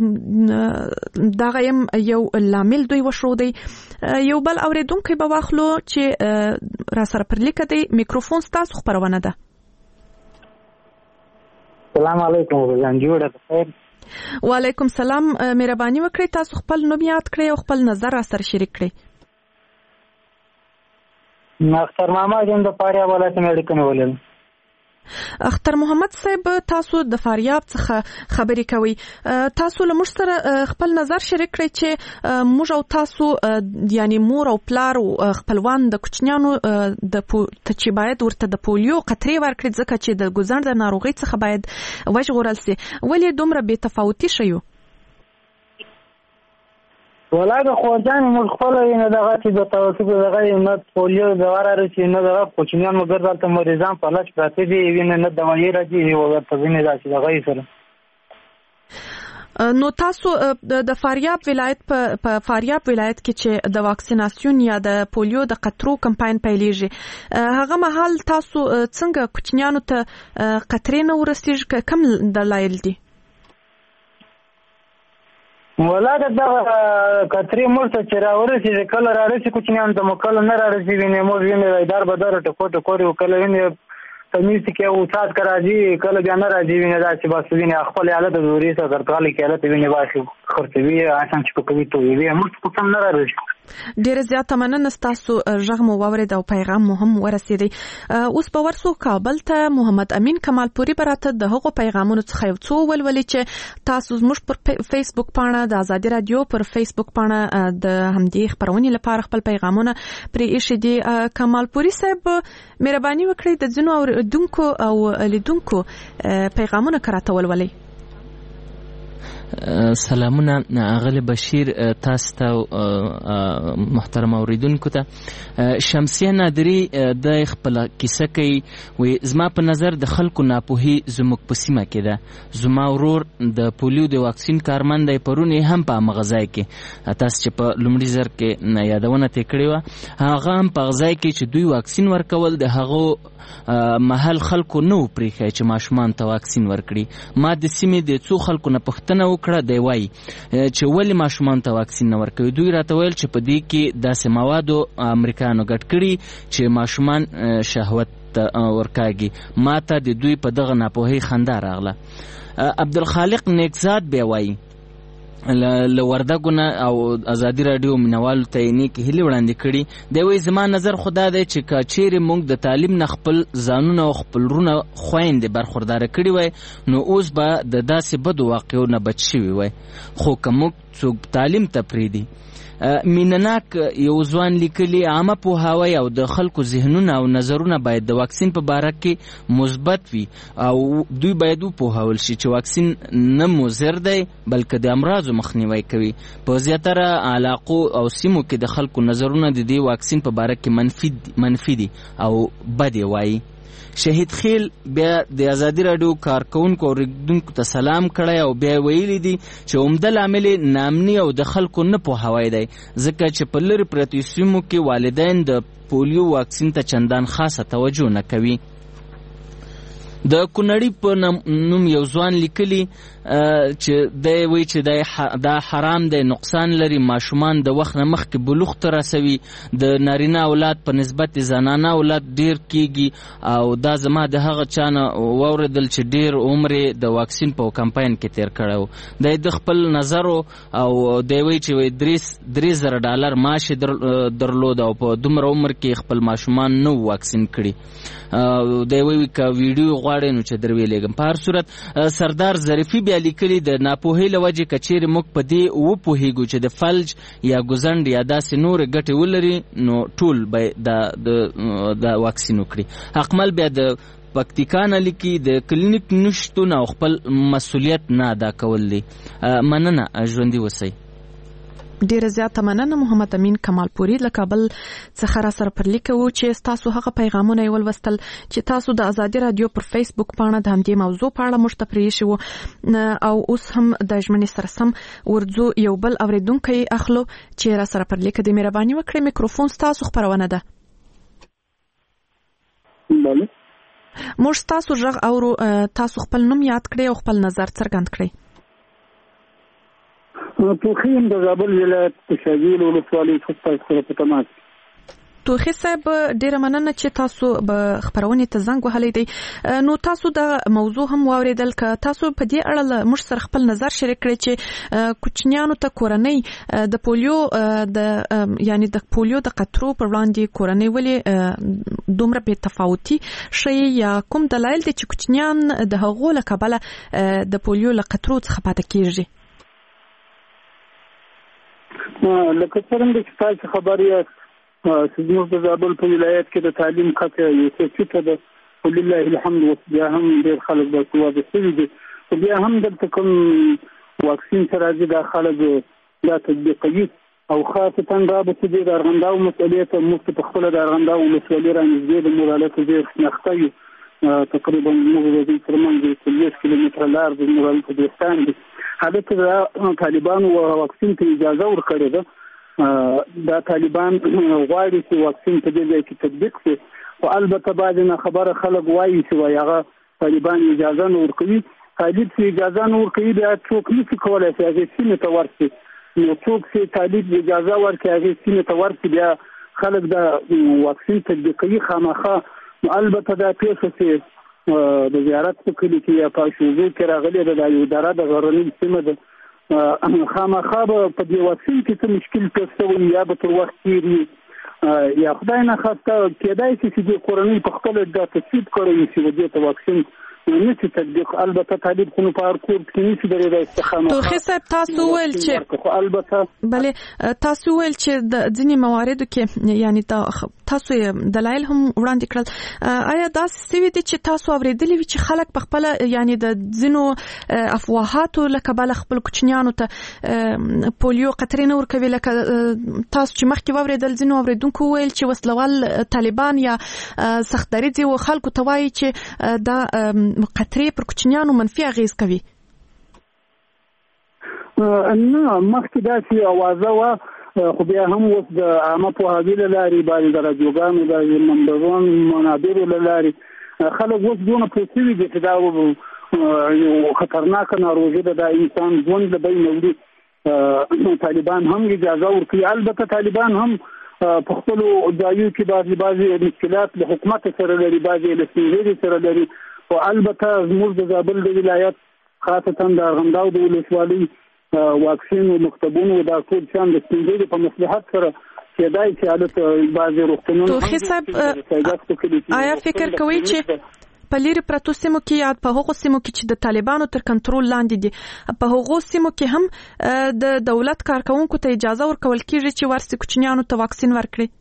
S4: دا غیم یو لامل دوی وشو دی. یو بل اوریدونکو به واخلو چې را سره پر لیکه دی. میکروفون تاسو خبرونه ده.
S9: السلام علیکم ورجان جوړه بخیر.
S4: وعلیکم السلام. مهرباني وکړئ تاسو خپل نوم یاد کړئ او خپل نظر را سره شریک کړئ.
S9: اختر محمد هم د فاریاب ولایت نه اړیکه ولرم.
S4: اختر محمد صاحب تاسو د فاریاب څخه خبرې کوي. تاسو له موږ سره خپل نظر شریک کړئ چې موږ او تاسو یعنی مور او پلار او خپلوان د کوچنیانو چې باید ورته د پولیو قطرې ورکړي ځکه چې د ګوزن د ناروغۍ څخه باید وژغورل سي. ولې دومره بې تفاوتي شیو؟
S9: ولای خو ځان موږ خپل نه دغه چې د توسط دغه نه پولیو دواره رچې نه دغه کوچنیان مګر دلته مریضان په لاس پراته دي وینه نه دوايي راځي او ورته وینه راځي دغه سره.
S4: نو تاسو د فاریاب ولایت په فاریاب ولایت کې چې د واکسیناسیون یا د پولیو د قطرو کمپاین پیلېږي هغه مهال تاسو څنګه کوچنیانو ته قطرې نه ورسېږي کوم دلایل دي؟
S12: ولاده دا کتري مرته چې راورسي کله راورسي کوچنیان ته کله نه راورسي ویني مو ویني دار بدر ټکو کله ویني تمیز کې او سات کراځي کله بیا نه راځي ویني دا چې بس ویني خپل حالت ضروري سره درتغالي کې حالت ویني باشي خرڅوي آسان چې کوي ته وی مرته کوم نه راځي.
S4: ډیر زیات مننه تاسو ژغ مو واورید او پیغام مو هم ورسېدی. اوس په ورسو کابل ته محمد امین کمالپوري براته د هغو پیغامونو څخه یو څو ولولي چې تاسو زموږ پر فیسبوک پاڼه د ازادي رادیو پر فیسبوک پاڼه د همدې خبرونې لپاره خپل پیغامونه پرې ایښي دي. کمالپوري صاحب مهرباني وکړئ د ځینو اوریدونکو او لیدونکو پیغامونه کراته ولولئ.
S13: سلامونه اغلی بشیر تاسو ته محترم اوریدونکو ته. شمسیه نادری د خپل کیسه کوي وي زما په نظر د خلکو ناپوهي زموږ په سیمه کې ده. زما ورور د پولیو د واکسین کارمند دی پرون هم په مغزای کې تاسو چې په لومړي ځل کې یادونه تې کړې وه هغه هم په غزای کې چې دوی واکسین ورکول د هغو محل خلکو نو پریخي چې ماشومان ته واکسین ورکړي. ما د سیمې د څو خلکو نه پوښتنه وکړه دی وایي چې ولې ماشومان ته واکسین نه ورکوي. دوی راته ویل چې په دې کې داسې موادو امریکایانو ګډ کړي چې ماشومان شهوت ورکاږي. ما ته د دوی په دغه ناپوهۍ خندا راغله. عبدالخالق نیکزاد بیا وایي له وردګونه او ازادي رادیو مینوالو ته یې نیکې هیلې وړاندې کړي. دی وایي زما نظر خو دا دی چې که چیرې موږ د تعلیم نه خپل ځانونه او خپل وروڼه خویندې برخورداره کړي وای نو اوس به د داسې بدو واقعو نه بچ شوي وای. خو که موږ څوک تعلیم ته پرېږدي. مینناک یو ځوان لیکلي عامه پوهاوی او د خلکو ذهنونه او نظرونه باید د واکسین په باره کې مثبت وي او دوی باید وپوهول شي چې واکسین نه مضر دی بلکې د امراضو مخنیوی کوي. په زیاتره علاقو او سیمو کې د خلکو نظرونه د دې واکسین په باره کې منفي دي او بد وایي. شهید خیل بیا د ازادي رادیو کارکونکو او اوریدونکو ته سلام کړی او بیا ویلي دي چې عمده لامل ناامني او د خلکو نه پوهاوی دی ځکه چې په لرې پرتو سیمو کې والدین د پولیو واکسین ته چندان خاصه توجه نه کوي. د کونړي په نوم یو ځوان لیکلي چې دی وایي چې دا حرام دی نقصان لري ماشومان د وخت نه مخکې بلوغ ته رسوي د نارینه اولاد په نسبت زنانه اولاد ډیر کیږي او دا زما د هغه چا نه واورېدل چې ډیر عمر د واکسین په کمپاین کې تیر کړی و. دی د خپل نظر او دی وایي چې $3,000 معاش درلود او په دومره عمر کې خپل ماشومان نو واکسین کړي. دی وایي که ویډیو غواړئ نو چې در ویلېږم. په هر صورت سردار ظریفي بیا لیکلي د ناپوهۍ له وجې که چیرې موږ په دې وپوهېږو چې د فلج یا ګزنډ یا داسې نورې ګټې ولري نو ټول به د واکسین وکړي. حقمل بیا د پکتیکا نه لیکي د کلینیک نشتون او خپل مسؤلیت نه ادا کول دی. مننه ژوندي اوسئ.
S4: ډیره زیاته مننه محمد امین کمالپوري له کابل څخه را سره پر لیکو چې تاسو هغه پیغامونه ولوستل چې تاسو د ازادي رادیو پر فیسبوک پاڼه د همدې موضوع په اړه موږ ته پرې شو او اوس هم د ژمنې سره سم ورځو یو بل اوریدونکي اخلو چې را سره پر لیکو د مهرباني وکړئ میکروفون تاسو خبرونه ده. موږ تاسو ژغ اورو تاسو خپل نوم یاد کړئ او خپل نظر څرګند کړئ.
S14: توخیم د زابل ولایت په شاجویل ولسوالۍ څخه سره په تماس.
S4: توخی صاحب ډیره مننه چې تاسو به خبرونه ته زنګ وهلی دی. نو تاسو د موضوع هم واوریدل که تاسو په دې اړه موږ سره خپل نظر شریک کړئ چې کوچنیانو ته کورنۍ د پولیو یعنی د پولیو د قطرو پر وړاندې کورنۍ ولې دومره بې تفاوتي شي یا کوم دلایل دي چې کوچنیان د هغو له کبله د پولیو له قطرو څخه پاتې کیږي؟
S14: لکه څنګه چې تاسو خبر یاست زموږ د زابل په ولایت کې د تعلیم کچه یو څه ده ولله الحمد وبیا هم ډېر خلک باسواده شوي دي بیا هم دلته کوم واکسین چې راځي دا خلک دا تطبیقوي او خاصتا دا به چې د ارغنداو مسؤلیت موږ په خپله د ارغنداو ولسوالۍ رانږدې د مورالته ډېر شناخته یو تقریبا موږ د دوی ترمنځ 40 کیلومتره لار د مورالته دوستان دي. هلته د طالبانو واکسین ته اجازه ورکړې ده. دا طالبان غواړي چې واکسین په دې ځای کې تطبیق شي خو البته بعضې ناخبره خلک وایي چې هغه طالبان اجازه نه ورکوي طالب چې اجازه نه ورکوي بیا څوک نشي کولی چې هغې سیمې ته ورشي. نو څوک چې طالب اجازه ورکړي هغې سیمې ته ورشي بیا خلک د واکسین تطبیقوي خامخا. البته دا پیښه چې د زیارت په کلي کې یا په شوزو کې راغلې ده، دا یو اداره د غرنۍ سیمه ده، خامخا به په دې واکسین کې څه مشکل پیښ شوی یا به تر وخت تېر یا خدای نخواسته کېدای شي چې د کورنۍ په خپله دا تصویب کړی شي دې ته واکسین نشي تطبیق. البته طالب خو په هر کور کې نشي درېدای استخامه.
S4: توخي صاحب تاسو ویل چې
S14: البته
S4: بلې تاسو ویل چې د ځینې مواردو کې یعنی تاسو دلایل هم وړاندې کړل. آیا داسې سوي دي چې تاسو اورېدلي وي چې خلک په خپله یعنی د ځینو افواهاتو له کبله خپل کوچنیانو ته پولیو قطرې نه ورکوي، لکه تاسو چې مخکې واورېدل ځینو اورېدونکو ویل چې وسلوال طالبان یا سختدریځي و خلکو ته وایي چې دا قطرې پر کوچنیانو منفي اغیز کوي.
S14: نه مخکې داسې اوازه وه، خو بیا هم اوس د عامه پوهاوي له لارې بعضې د راډیوګانو د منبرونو منابرو له لارې خلک اوس دونه پوه شوي دي چې دا یو خطرناکه ناروغي ده، دا انسان ژوند له بین وړي. طالبان هم اجازه ورکوي. البته طالبان هم په خپلو ځایو کې بعضې مشکلات له حکومت سره لري، بعضې له ستونزې سره لري. او البته زموږ د زابل د ولایت خاصتا د ارغنداو د ولسوالۍ واکسین او مکتبونو دا ټول شان د ستونزې په مصلحت سره کېدای چې هلته بعضې روغتونونه.
S4: توخي صاحب آیا فکر کوئ چې په لیرې پرتو سیمو کې یا په هغو سیمو کې چې د طالبانو تر کنټرول لاندې دي په هغو سیمو کې هم د دولت کارکوونکو ته اجازه ورکول کېږي چې ورسي کوچنیانو ته واکسین ورکړي؟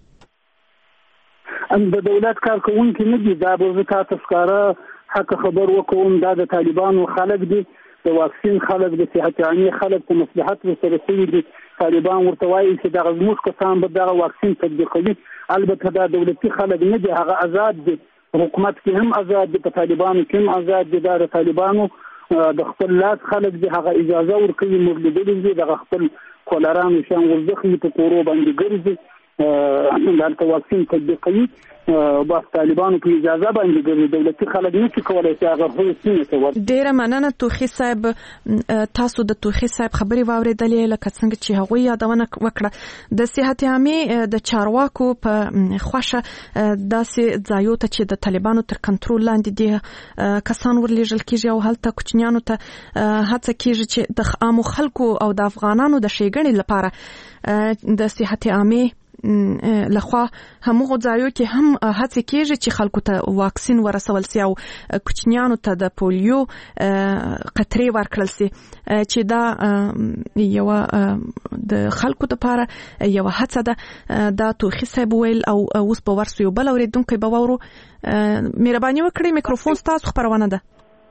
S14: د دولت کارکوونکي نه دي، دا به زه تاسو ښکاره حق خبر وکوم، دا د طالبانو خلک دي، د واکسین خلک، د صحت عامې خلک په مصلحت ورسره شوي دي. طالبان ورته وایي چې دغه زموږ کسان به دغه واکسین تطبیقوي. البته دا دولتي خلک نه دي، هغه آزاد دي، حکومت کې هم آزاد دي، په طالبانو کې هم آزاد دي. دا د طالبانو د خپل لاس خلک دي، هغه اجازه ورکوي، موږ لیدلي دي دغه خپل کولرانو شان ورزخي په کورو باندې ګرځي دلته واکسین تطبیقوي. بس طالبانو په اجازه باندې ګرځي، دولتي خلک نشي کولی چې هغه خپلې سیمې ته ورسي.
S4: ډېره مننه توخي صاحب. تاسو د توخي صاحب خبرې واورېدلې، لکه څنګه چې هغوی یادونه وکړه د صحت عامې د چارواکو په خوښه داسې ځایو ته چې د طالبانو تر کنټرول لاندې دي کسان ورلیږل کېږي او هلته کوچنیانو ته هڅه کېږي چې د عامو خلکو او د افغانانو د ښېګڼې لپاره د صحت عامې لخوا همغه ځایو کې هم هڅه کېږي چې خلکو ته واکسین ورسول سي او کوچنیانو ته د پولیو قطرې ورکړل سي، چې دا یو د خلکو لپاره یو هڅه ده. دا توخي صاحب ویل او اوس په ورسو یو بل اوریدونکو به وورو. مهرباني وکړئ، میکروفون ستاسو خبرونه ده.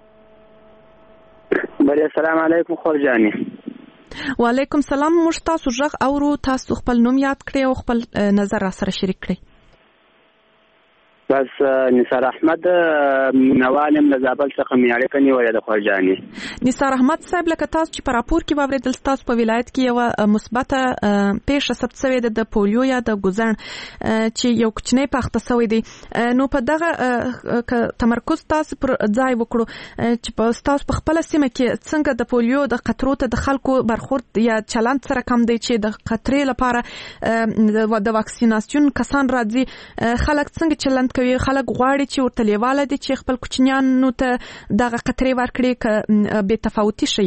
S15: بله السلام علیکم خورجاني.
S4: وعلیکم سلام. موږ تاسو غږ اورو، تاسو خپل نوم یاد کړئ او خپل نظر را سره شریک کړئ.
S15: بس نثار احمد نوالم له زابل څخه میاړه کني ولا د خورجاني.
S4: نثار احمد صاحب، لکه تاسو چې په راپور کې واورېدل تاسو په ولایت کې یو مثبته پیښه ثبت شوې ده د پولیو یا د ګوزن چې یو کوچنی پخته شوی دی. نو په دغه تمرکز تاسو پر ځای وکړو چې په تاسو په خپل سیمه کې څنګه د پولیو د قطرو ته د خلکو برخورد یا چلند سره کم دی چې د قطرې لپاره د واکسیناسیون کسان راځي، خلک څنګه چلند کوي؟ خلک غواړي چې ورته لیواله دي چې خپل کوچنیانو ته دغه قطرې ورکړي که بې تفاوتي شي؟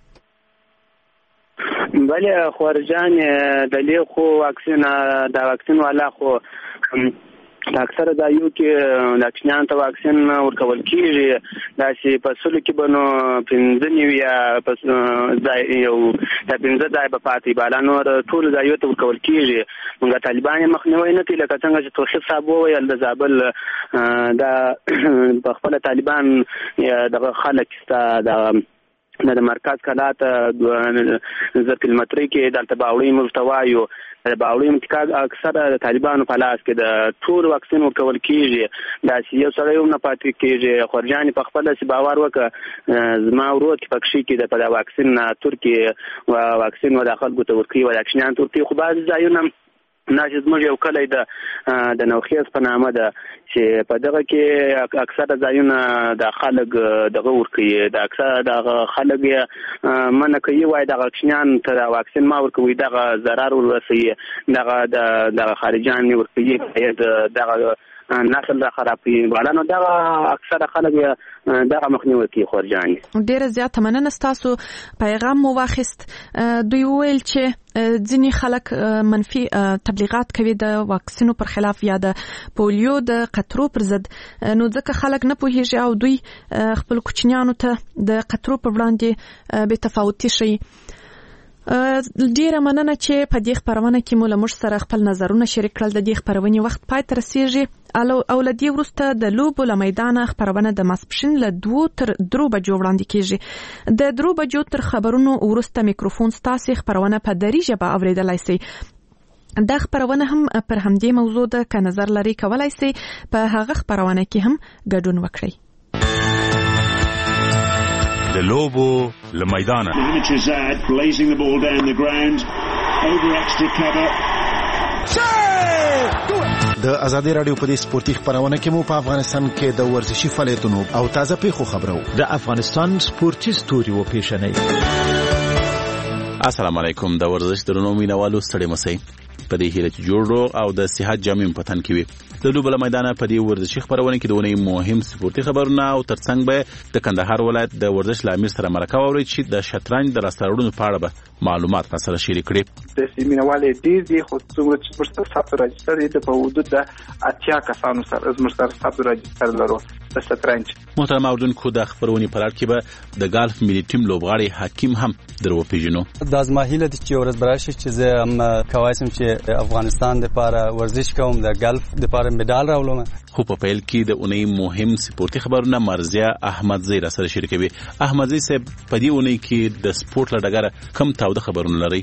S15: بله خورجان دلی خو واکسین والا خو اکثر ځایو کې د کوچنیانو ته واکسین ورکول کېږي. داسې په سلو کې به نو 15 یا یو د 15 ځای به پاتې بالا نور ټولو ځایو ته ورکول کېږي. موږ طالبان یې مخنیوی نه کوي، لکه څنګه چې توخي صاحب وویل د زابل دا په خپله طالبان دغه خلک سته د مرکز کلات زر کلمتری کې دلته باوړی مرتوایو باوړی امتکاز اکثر د طالبانو په لاس کې د ټول واکسین ورکول کېږي. دا یو سړی هم نه پاتې کېږي. خورجاني په خپله چې باور وکړه زما ورور چې پکښې کې د په دا واکسین ترکي واکسین و د خلکو ته ورکوي و د کوچنیانو ته ورکوي، خو بعضې ځایونه ناجز موږ یو کلی د نوخیز په نامه ده چې په دغه کې اکثره ځایونه د خلک دغه ورکوي د اکثره دغه خلک منع کوي وای دغه کشنیان ته د واکسین ما ورکوي دغه ضرر ورسوي دغه خارجان ورکوي دغه نسل را خرابوي غواړنه دغه اکثره خلک دغه مخنیوي کوي خورجان.
S4: ډیره زیاته مننه ستاسو پیغام مو واخیست. دوی ویل چې ځینې خلک منفي تبلیغات کوي د واکسینو پر خلاف یا د پولیو د قطرو پر ضد، نو ځکه خلک نه پوهیږي او دوی خپل کوچنیانو ته د قطرو په وړاندې بې تفاوتي شي. ډیره مننه چې په دې خبرونه کې مو له موږ سره خپل نظرونه شریک کړل. د دې خبرونې وخت پای ته رسیږي او له دې وروسته د لوبو له میدانه خبرونه د ماسپښین له 2 تر 3 بجو وړاندې کیږي. د 3 بجو تر خبرونو وروسته میکروفون ستاسو خبرونه په دری ژبه اوریدلای شئ. دا خبرونه هم پر همدې موضوع ده که نظر لري کولای شئ په هغه خبرونه کې هم ګډون وکړئ.
S16: د لوبو له میدانه
S17: د ازادي رادیو په دې سپورتي خبرونه کې مو په افغانستان کې د ورزشي فعالیتونو او تازه پیښو خبرو
S7: د افغانستان سپورتي ستوري و پیښنې.
S18: السلام علیکم. د ورزش درنو مینوالو ستړي مسئ په دې هیله چې جوړ روغ او د صحت جامع په تن کې وي. د لوبو له میدانه په دې ورزشي خبرونه کې د ونې مهم سپورتي خبرونه او ترڅنګ به د کندهار ولایت د ورزش لامیر سره مرکه ووري چې د شطرنج د راستړونو په اړه به معلومات سره شریک کړي.
S19: د سیمینوالې ډیر دي خو څومره چې ورته ساتو راځي د په حدود د 80 کسانو سره زموږ سره ساتو راځي لرو د شطرنج.
S18: محترم اوردونکو د خبرونې په اړه کې به د ګالف ملي ټیم لوبغاړي حکیم هم درو پیژنو.
S20: د ازمایله د چې ورځ براشي چې زه هم کوایسم چې افغانستان لپاره ورزش کوم د ګالف لپاره مډال راولم.
S18: خو په پیل کې د اونۍ مهم سپورتي خبرونه مرزیا احمدزی را سره شریکوي. احمدزی صاحب په دې اونۍ کې د سپورت له ډګره کم تاوده خبرونه لري؟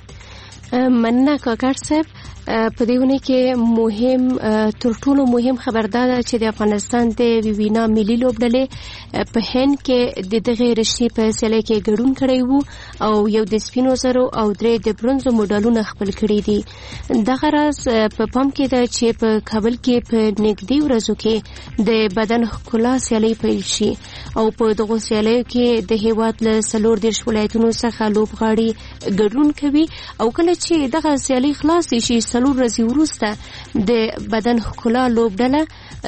S21: مننه کاکړ صاحب. په دې ونه کې مهم تر ټولو مهم خبردار چې د افغانستان د وینا ملي لوبډلې په هند کې د دغه رشي په سیالۍ کې ګډون کړی وو او یو د سپینو زرو او درې د برونزو مډالونه خپل کړي دي. دغه راز په پام کې ده چې په کابل کې په نږدې ورځو کې د بدن ښکلا سیالۍ پیل شي او په دغه سیالیو کې د هیواد له 14 ولایتونو څخه لوبغاړي ګډون کوي او کله چې دغه سیالۍ خلاص شي 4 ورځې وروسته د بدن ښکلا لوبډله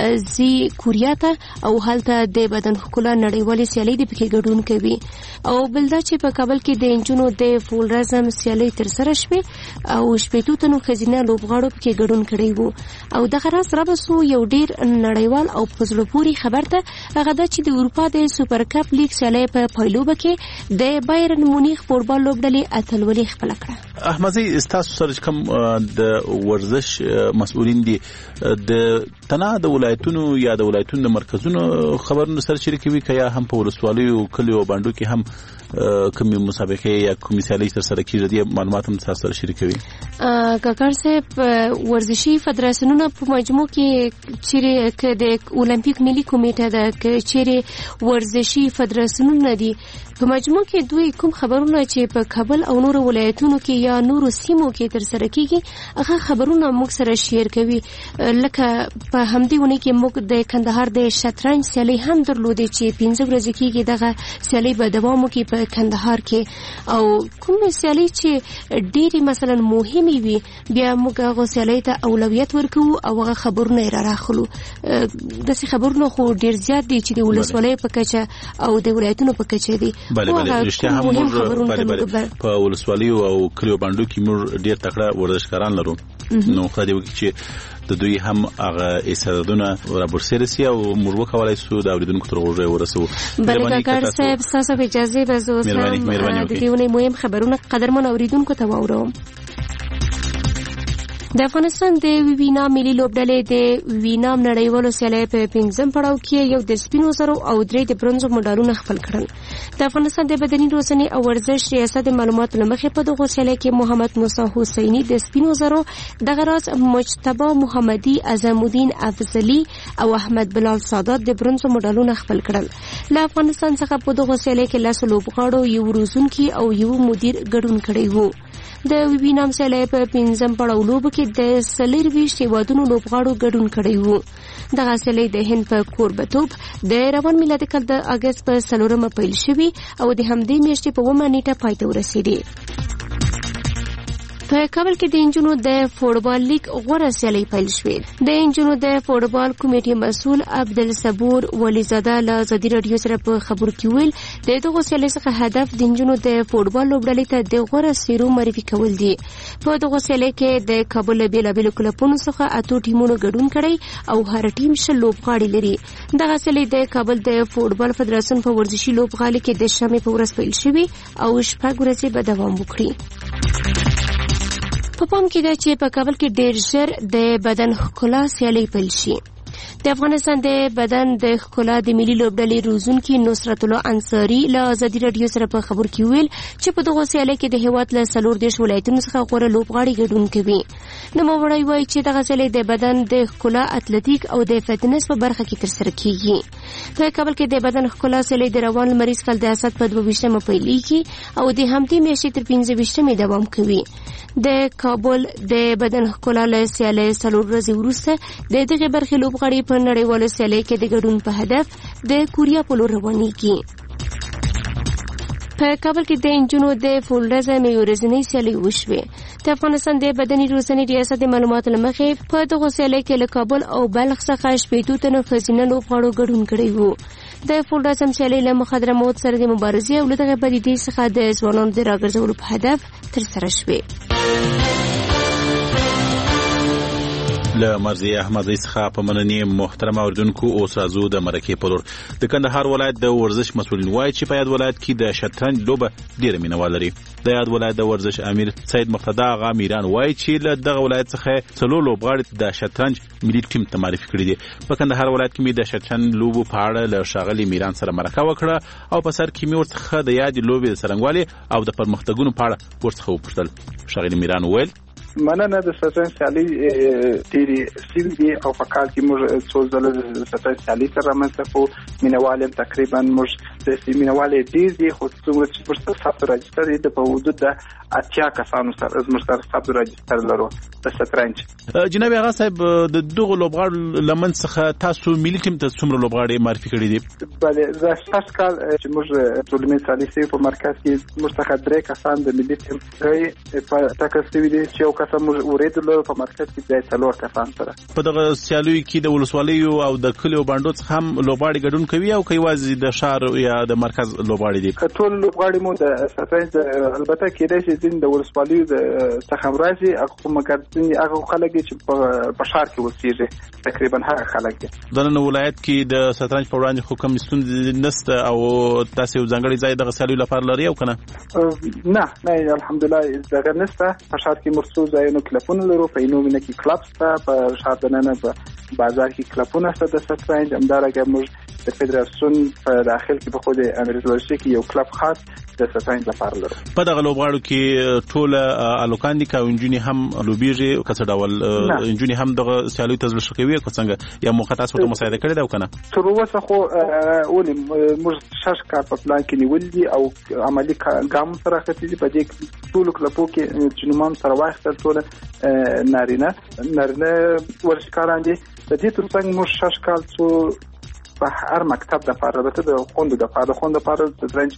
S21: زی کوریا ته او هلته د بدن ښکلا نړیوالې سیالۍ د پکې ګډون کوي او بلدا چې په کابل کې د انجونو د فولرزم سیالۍ تر سره شوه او شپږ تنو خزینه لوبغاړو پکې ګډون کړي وو او دغه راز رابسو یو ډیر نړیوال او پزړپوري خبر ته هغه د چې د اروپا د سوپر کپ لیګ سیالۍ په پایلوبه کې د بایرن مونیخ فوټبال لوبډلې اتلولي خپل کړه.
S18: احمدزی استاسو سره کوم د ورزش مسؤلین دي د تنا د ولایتونو یا د ولایتونو مرکزونو خبرونه سره شریکوي که یا هم په ولسوالیو کلیو باندې کې هم کومې مسابقې یا کومې سیالۍ سره کېږي د معلومات هم سره شریکوي؟
S21: کاکړ صاحب ورزشي فدراسیونونه په مجموع کې چیرې که د اولمپیک ملي کمیټه ده که چیرې ورزشي فدراسیونونه دي په مجموع کې دوی کوم خبرونه چې په کابل او نورو ولایتونو کې یا نورو سیمو کې تر سره کیږي هغه خبرونه موږ سره شیر کوي. لکه په همدې ونې کې موږ د کندهار د شطرنج سیالۍ هم درلودې چې 15 ورځې کېږي دغه سیالۍ به دوام وکړي په کندهار کې او کوم سیالۍ چې ډېرې مثلا مهمې وي بیا موږ هغه سیالۍ ته اولویت ورکوو او هغه خبرونه یې راخلو. داسې خبرونه خو ډېر زیات دي چې د ولسوالیو په کچه او د ولایتونو په کچه دي.
S18: بله رښتیا هم موږ په ولسوالیو او کلیو باندې کې موږ ډېر تکړه ورزشکاران لرو نو خدای دې وکړي چې د دوی هم هغه استعدادونه رابرسېره سي او موږ وکولای شو د اوریدونکو تر غوږه ورسو.
S21: بله کاکړ صاحب ستاسو په اجازه به زه اوس هم د دې ونې مهم خبرونه قدرمن اوریدونکو ته واوروم. د افغانستان د وینا ملي لوبډلې د وینام نړیوالو سیالۍ په 5م پړاو کې یو د سپینو زرو او 3 د برونزو مډالونه خپل کړل. د افغانستان د بدني روزنې او ورزش ریاست د معلوماتو لمخې په دغه سیالۍ کې محمد موسی حسینی د سپینو زرو، دغه راز مجتبی محمدي، اعظم الدین افضلی او احمد بلال سادات د برونزو مډالونه خپل کړل. له افغانستان څخه په دغه سیالۍ کې 10 لوبغاړو، یو روزونکي او یو مدیر ګډون کړی وو. د ویبینام سیالۍ په 5م پړاو لوبو کې د 24 هیوادونو لوبغاړو ګډون کړی وو. دغه سیالۍ د هند په کوربتوب د روان میلادي کال د اگست په 4 پیل شوې او د همدې میاشتې په 1 نیټه پای ته ورسېدې. په کابل کې د انجونو د فوټبال لیګ غوړه سیالۍ پیل شوې. د انجونو د فوټبال کمیټې مسؤل عبدالصبور ولیزاده له ازادي راډیو سره په خبرو کې ویل د دغه سیالۍ څخه هدف د انجونو د فوټبال لوبډلې ته د غوړه سیرو معرفي کول دي. په دغه سیالۍ کې د کابل بیلابیلو کلبونو څخه 8 ټیمونو ګډون کړی او هر ټیم 6 لوبغاړي لري. دغه سیالۍ د کابل د فوټبال فدراسیون په ورزشي لوبغالي کې د شنبې په ورځ پیل شوې او شپږ ورځې به دوام وکړي. په پام کې ده چې په کابل کې ډېر ژر د بدن ښکلا سیالۍ پیل شي. د افغانستان د بدن د ښکلا د ملي لوبډلې روزونکي نصرت الله انصاري له ازادي راډیو سره په خبرو کې ویل چې په دغه سیالۍ کې د هیواد له 14 ولایتونو څخه غوره لوبغاړي ګډون کوي. نوموړی وایي چې دغه سیالۍ د بدن د ښکلا اتلټیک او د فټنس په برخه کې ترسره کیږي. په کابل کې د بدن ښکلا سیالۍ د روان لمریز کال د اسد په 22مه پیلېږي او د همدې میاشتې تر 15مې دوام کوي. د کابل د بدن ښکلا له سیالۍ 4 ورځې وروسته د دغه برخې لوبغاړي په نړیوالو سیالۍ کې د ګډون په هدف د کوریا په لور روانېږي. په کابل کې د انجونو د فولډرز میورزنی سیالۍ وشوې. د افغانستان د بدني روزنې ریاست د معلوماتو له مخې په دغه سیالۍ کې له کابل او بلخ څخه 18 تنو ښځینه لوبغاړو ګډون کړی وو. د فولډرز سیالۍ له مخدره مواد سره د مبارزې او له دغه پدیدې څخه د ځوانانو د راګرځولو په هدف ترسره شوې.
S18: له مرزي احمد څخه په مننې محترم اوردونکو اوس راځو د مرکې په لور. د کندهار ولایت د ورزش مسؤلین وایي چې په یاد ولایت کې د شطرنج لوبه ډېره مینوال لري. د یاد ولایت د ورزش امیر سید مقتدا آغا میران وایي چې له دغه ولایت څخه 3 لوبغاړي د شطرنج ملي ټیم ته معرفي کړي دي. په کندهار ولایت کې د شطرنج لوبو په اړه له ښاغلي میران سره مرکه وکړه او په سر کې مې ورڅخه د یاد لوبې د څرنګوالي او د پرمختګونو په اړه ورڅخه وپوښتل. ښاغلي میران وویل
S19: مننه د شطرنج سیالۍ ډېرې سوي دي او په کال کې موږ څو ځله د شطرنج سیالۍ سره رامنځته کړو. مینوال یې تقریبا موږ د مینوال یې ډېر دي خو څومره چې موږ ثبت راجستر یې د په حدود د 80 کسانو سره زموږ سره ثبت راجستر لرو د شطرنج.
S18: جناب آغا صاحب د دغه لوبغاړو لمن څخه تاسو ملي ټیم ته څومره لوبغاړي معرفي کړي دي؟
S19: بله زه شپږ کال چې موږ ټولنیز سیالۍ سوي په مرکز کې موږ څخه 3 کسان د ملي ټیم غړي په ټاکل سوي دي چې یو کس موږ ورېدلو په مرکز کې د 4 کسان سره.
S18: په دغه سیالیو کې د ولسوالیو او د کلیو باندې څخه هم لوبغاړي ګډون کوي او کوي د شهر یا د مرکز لوبغاړي دي؟
S19: ټول لوبغاړي مو د شطرنج البته کېدای شي د ولسوالیو څخه راځي هغه مګر هغه خلک چې په شهر کې اوسېږي تقریبا هغه خلک دي.
S18: د نن ولایت کې د شطرنج په وړاندې حکم ستونزې نشته او تاسو یو ځانګړی ځای د سیالیو لپاره لري او کنه؟
S19: نه الحمدلله دغه نشته. په شهر کې مرسو ځایونو کلبونه لرو. په اینومینه کې کلب شته. په شهر دننه په بازار کې کلبونه شته د شطرنج. همدارنګه موږ د فدراسیون په داخل کې په خود امیر ورشي کې یو کلب خاص د شطرنج لپاره لرو.
S18: په دغه لوبغاړو کې ټول الوکان دي که انجونی هم لوبیږي که څه ډول انجونی هم دغه سیالیو ته ځل کوي که څنګه یا موخه تاسو ته مساعده کړې ده او کنه؟
S19: تر اوسه خو ولې موږ 6 کار په پلان کې نیول دي او عملی ګام سره اخیستي دي. په دې ټول کلبو کې چې نومام سره واخیستل ټول نارینه ورزشکاران دي. د دې ترڅنګ موږ 6 کال څو په هر مکتب د لپاره د خوند د لپاره د شطرنج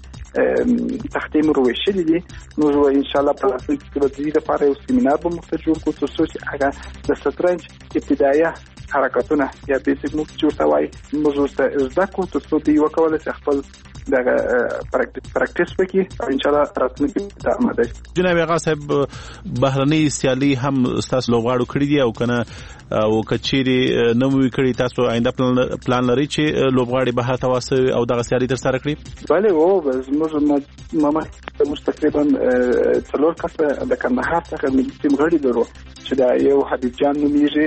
S19: تختې مو روشلې دي. نو ان شاء الله په راتلونکي کې به د دې لپاره یو سیمینار به موږ جوړ کړو ترڅو چې هغه د شطرنج ابتدایي حرکتونه یا بیسیک موږ جوړ وای موږ ورته زده کړو ترڅو دوی وکولای شي خپل دغه پریکټیس وکړي او ان شاء الله راتلونکي ته آماده شي.
S18: جناب آغا صاحب بهرنۍ سیالۍ هم تاسو لوبغاړو کړی دي او کنه او کچيري نوموي کړی تاسو آینده پلان لري چې لوبغاړي بهر ته واسه او دغه سیالۍ تر سره کړی؟
S19: بله او موږ تقریبا 4 کسه د کندهار څخه ملي ټیم غړي لرو چې دا یو حبیب جان نومیږي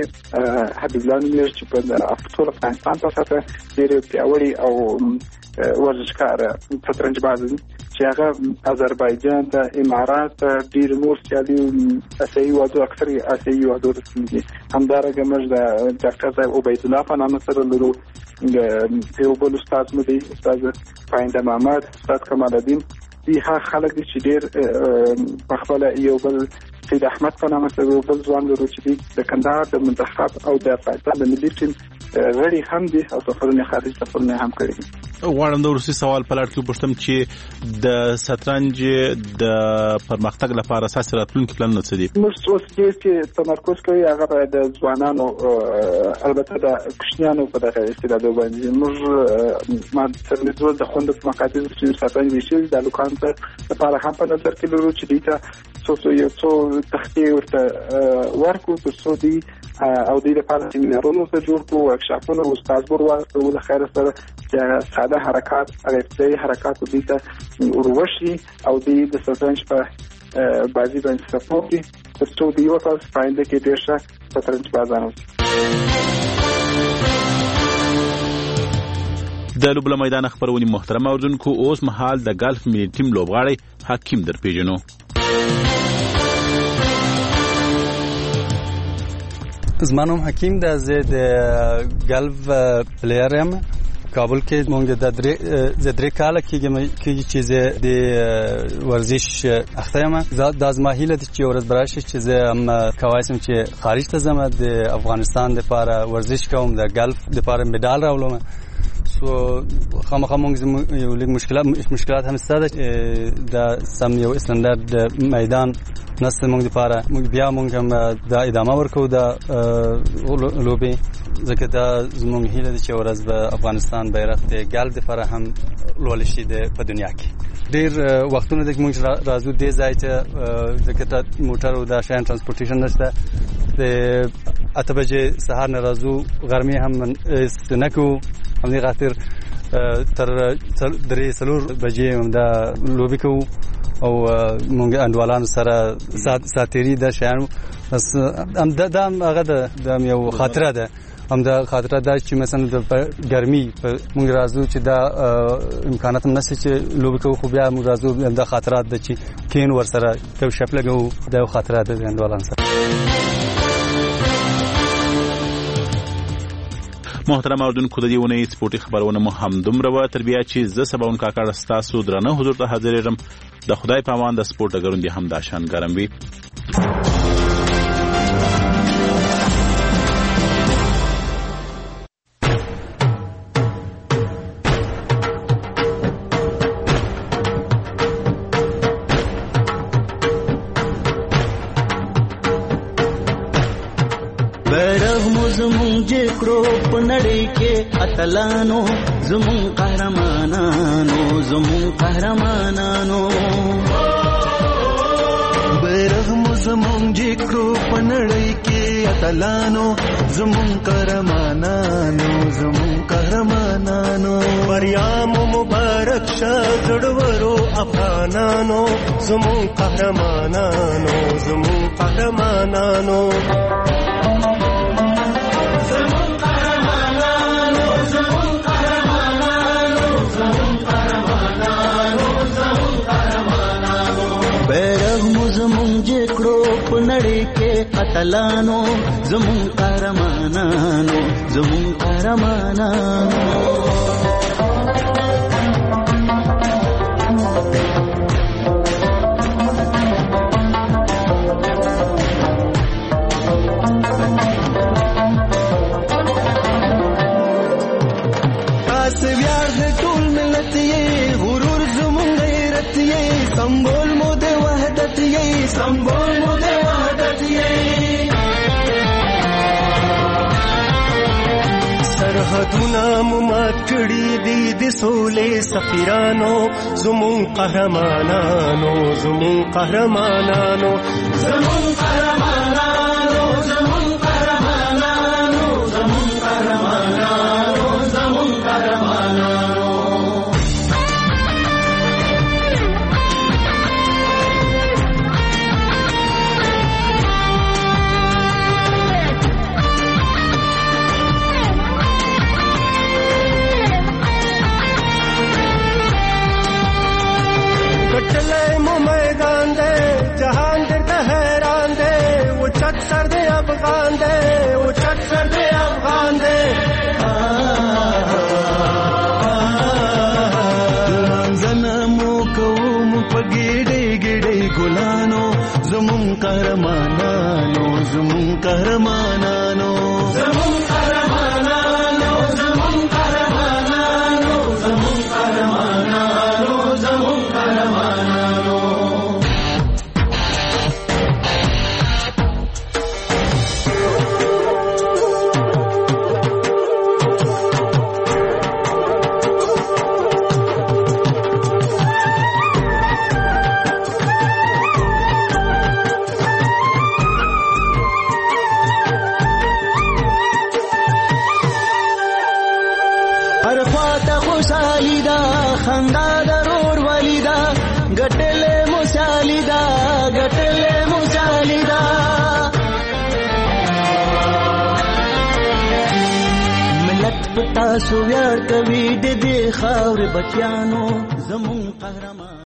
S19: چې په ټول افغانستان څخه ډېر پیاوړي او ورزشکار شطرنج باز دي چې هغه آذربایجان ته امارات ډېر نور سیالي اسیایي هېوادو اکثري اسیایي هېوادو ته دي. همدارنګه موږ د ډاکټر صاحب عبید الله په نامه سره لرو. یو بل استاد مو دی استاد پاینده محمد، استاد کمال الدین دي هغه خلک دي چې ډېر په خپل یو بل سید احمد په نامه سره بل ځوان لرو چې د کندهار د منتخب او د پاکستان د ملي ټیم غړي هم دي او سفرونه خارج سفرونه هم کړی دي.
S18: غواړم د روسي سوال په لړ کې پوښتم چې د شطرنج د پرمختګ لپاره اساسي راتلونکي پلانونه څه دي؟
S19: موږ اوس چې تمرکز کوي هغه د ځوانانو البته د کوچنیانو په دغه استعداد باندې. موږ ما تر د خوند په مقاطع چې شطرنج ویشل د لوکان لپاره هم په نظر کې لرو چې دیتا څو تختې ورته ورکو تر څو دی او د لپاره سیمینارونو ته جوړ کو ورکشاپونه استاد ورواستو د خیر سره چې ساده حرکات ابتدایي حرکات د دې وروشي او د شطرنج په بازی باندې سپورتي تر څو د یو تاسو فایده کې ډیر ښه شطرنج بازار وي.
S18: د لوبله میدان خبرونې محترم اوردونکو اوس مهال د ګالف ملي ټیم لوبغاړی حکیم درپېژنو.
S20: زما نوم حکیم ده، زه د ګالف پلیر یم. کابل کې مونږ د درې کاله کېږي چې زه د ورزش اخته یم. دا زما هیله ده چې یو ورځ به راشي چې زه هم کولی شم چې خارج ته ځم د افغانستان دپاره ورزش کوم، د ګالف دپاره مډال راوړم. خامخا مونږ یو لږ مشکلات هم شته ده، د سم یو استاندارد میدان نسته مونږ دپاره. بیا مونږ هم دا ادامه ورکوو د لوبې، ځکه دا زموږ هیله ده چې یو ورځ به افغانستان بیرغ د ګالف دپاره هم لوړ شي په دنیا کې. ډېر وختونه ده چې مونږ راځو دې ځای ته، ځکه دا موټر او دا شیان ترانسپورټیشن نشته. د 8 بجې سهار نه راځو، غرمې هم نه کوو، همدې خاطر تر 3-4 بجې هم دا لوبې کوو او مونږ انډوالانو سره ساتیري دا شیانو. بس دا هغه د یو خاطره ده، هم دا خاطره ده چې مثلا د ګرمي مونږ راځو چې دا امکانات هم نشته چې لوبې کوو، خو بیا مونږ راځو دا خاطرات ده چې کین ورسره کوم شپ لګوو. دا یو خاطره ده د انډوالانو سره.
S18: محترم اوردونکو د دې ونې سپورتي خبرونه مو هم دومره وه. تر بیا چې زه سباون کاکړ ستاسو درانه حضور ته حاضرېږم. د خدای په امان. د سپورت ډګرونه دې هم دا شان ګرم وي.
S3: اتلانو زمون قهرمانانو بیرغ مو زمون جکرو پنړی کې اتلانو زمون قهرمانانو بریا مو مبارک شه زړورو افغانانو زمون قهرمانانو بیرغ مو زمون جکړو په نړۍ کې اتلانو زمون قهرمانانو تاسو ویاړ د ټول ملت یې، غرور زمون غیرت یې، سمبول مو د وحدت یې، سرحدونه مو مات کړي دي د سولې سفیرانو زمون قهرمانانو کټلې مو میدان دے جهان دې حیران دے، وہ چت سر دے افغان دے منځنه مو کوو په ګډې ګډې ګلانو زمون قهرمانانو زمون قهرمانانو زمون قهرمانانو زمون قهرمانانو زمون قهرمانانو زمون قهرمانانو خندا ضرور ولیدا غټلې مشالیدا غټلې مشالیدا ملت پتا سو ویار کوي د دې خاور بچیانو زمون قهرمان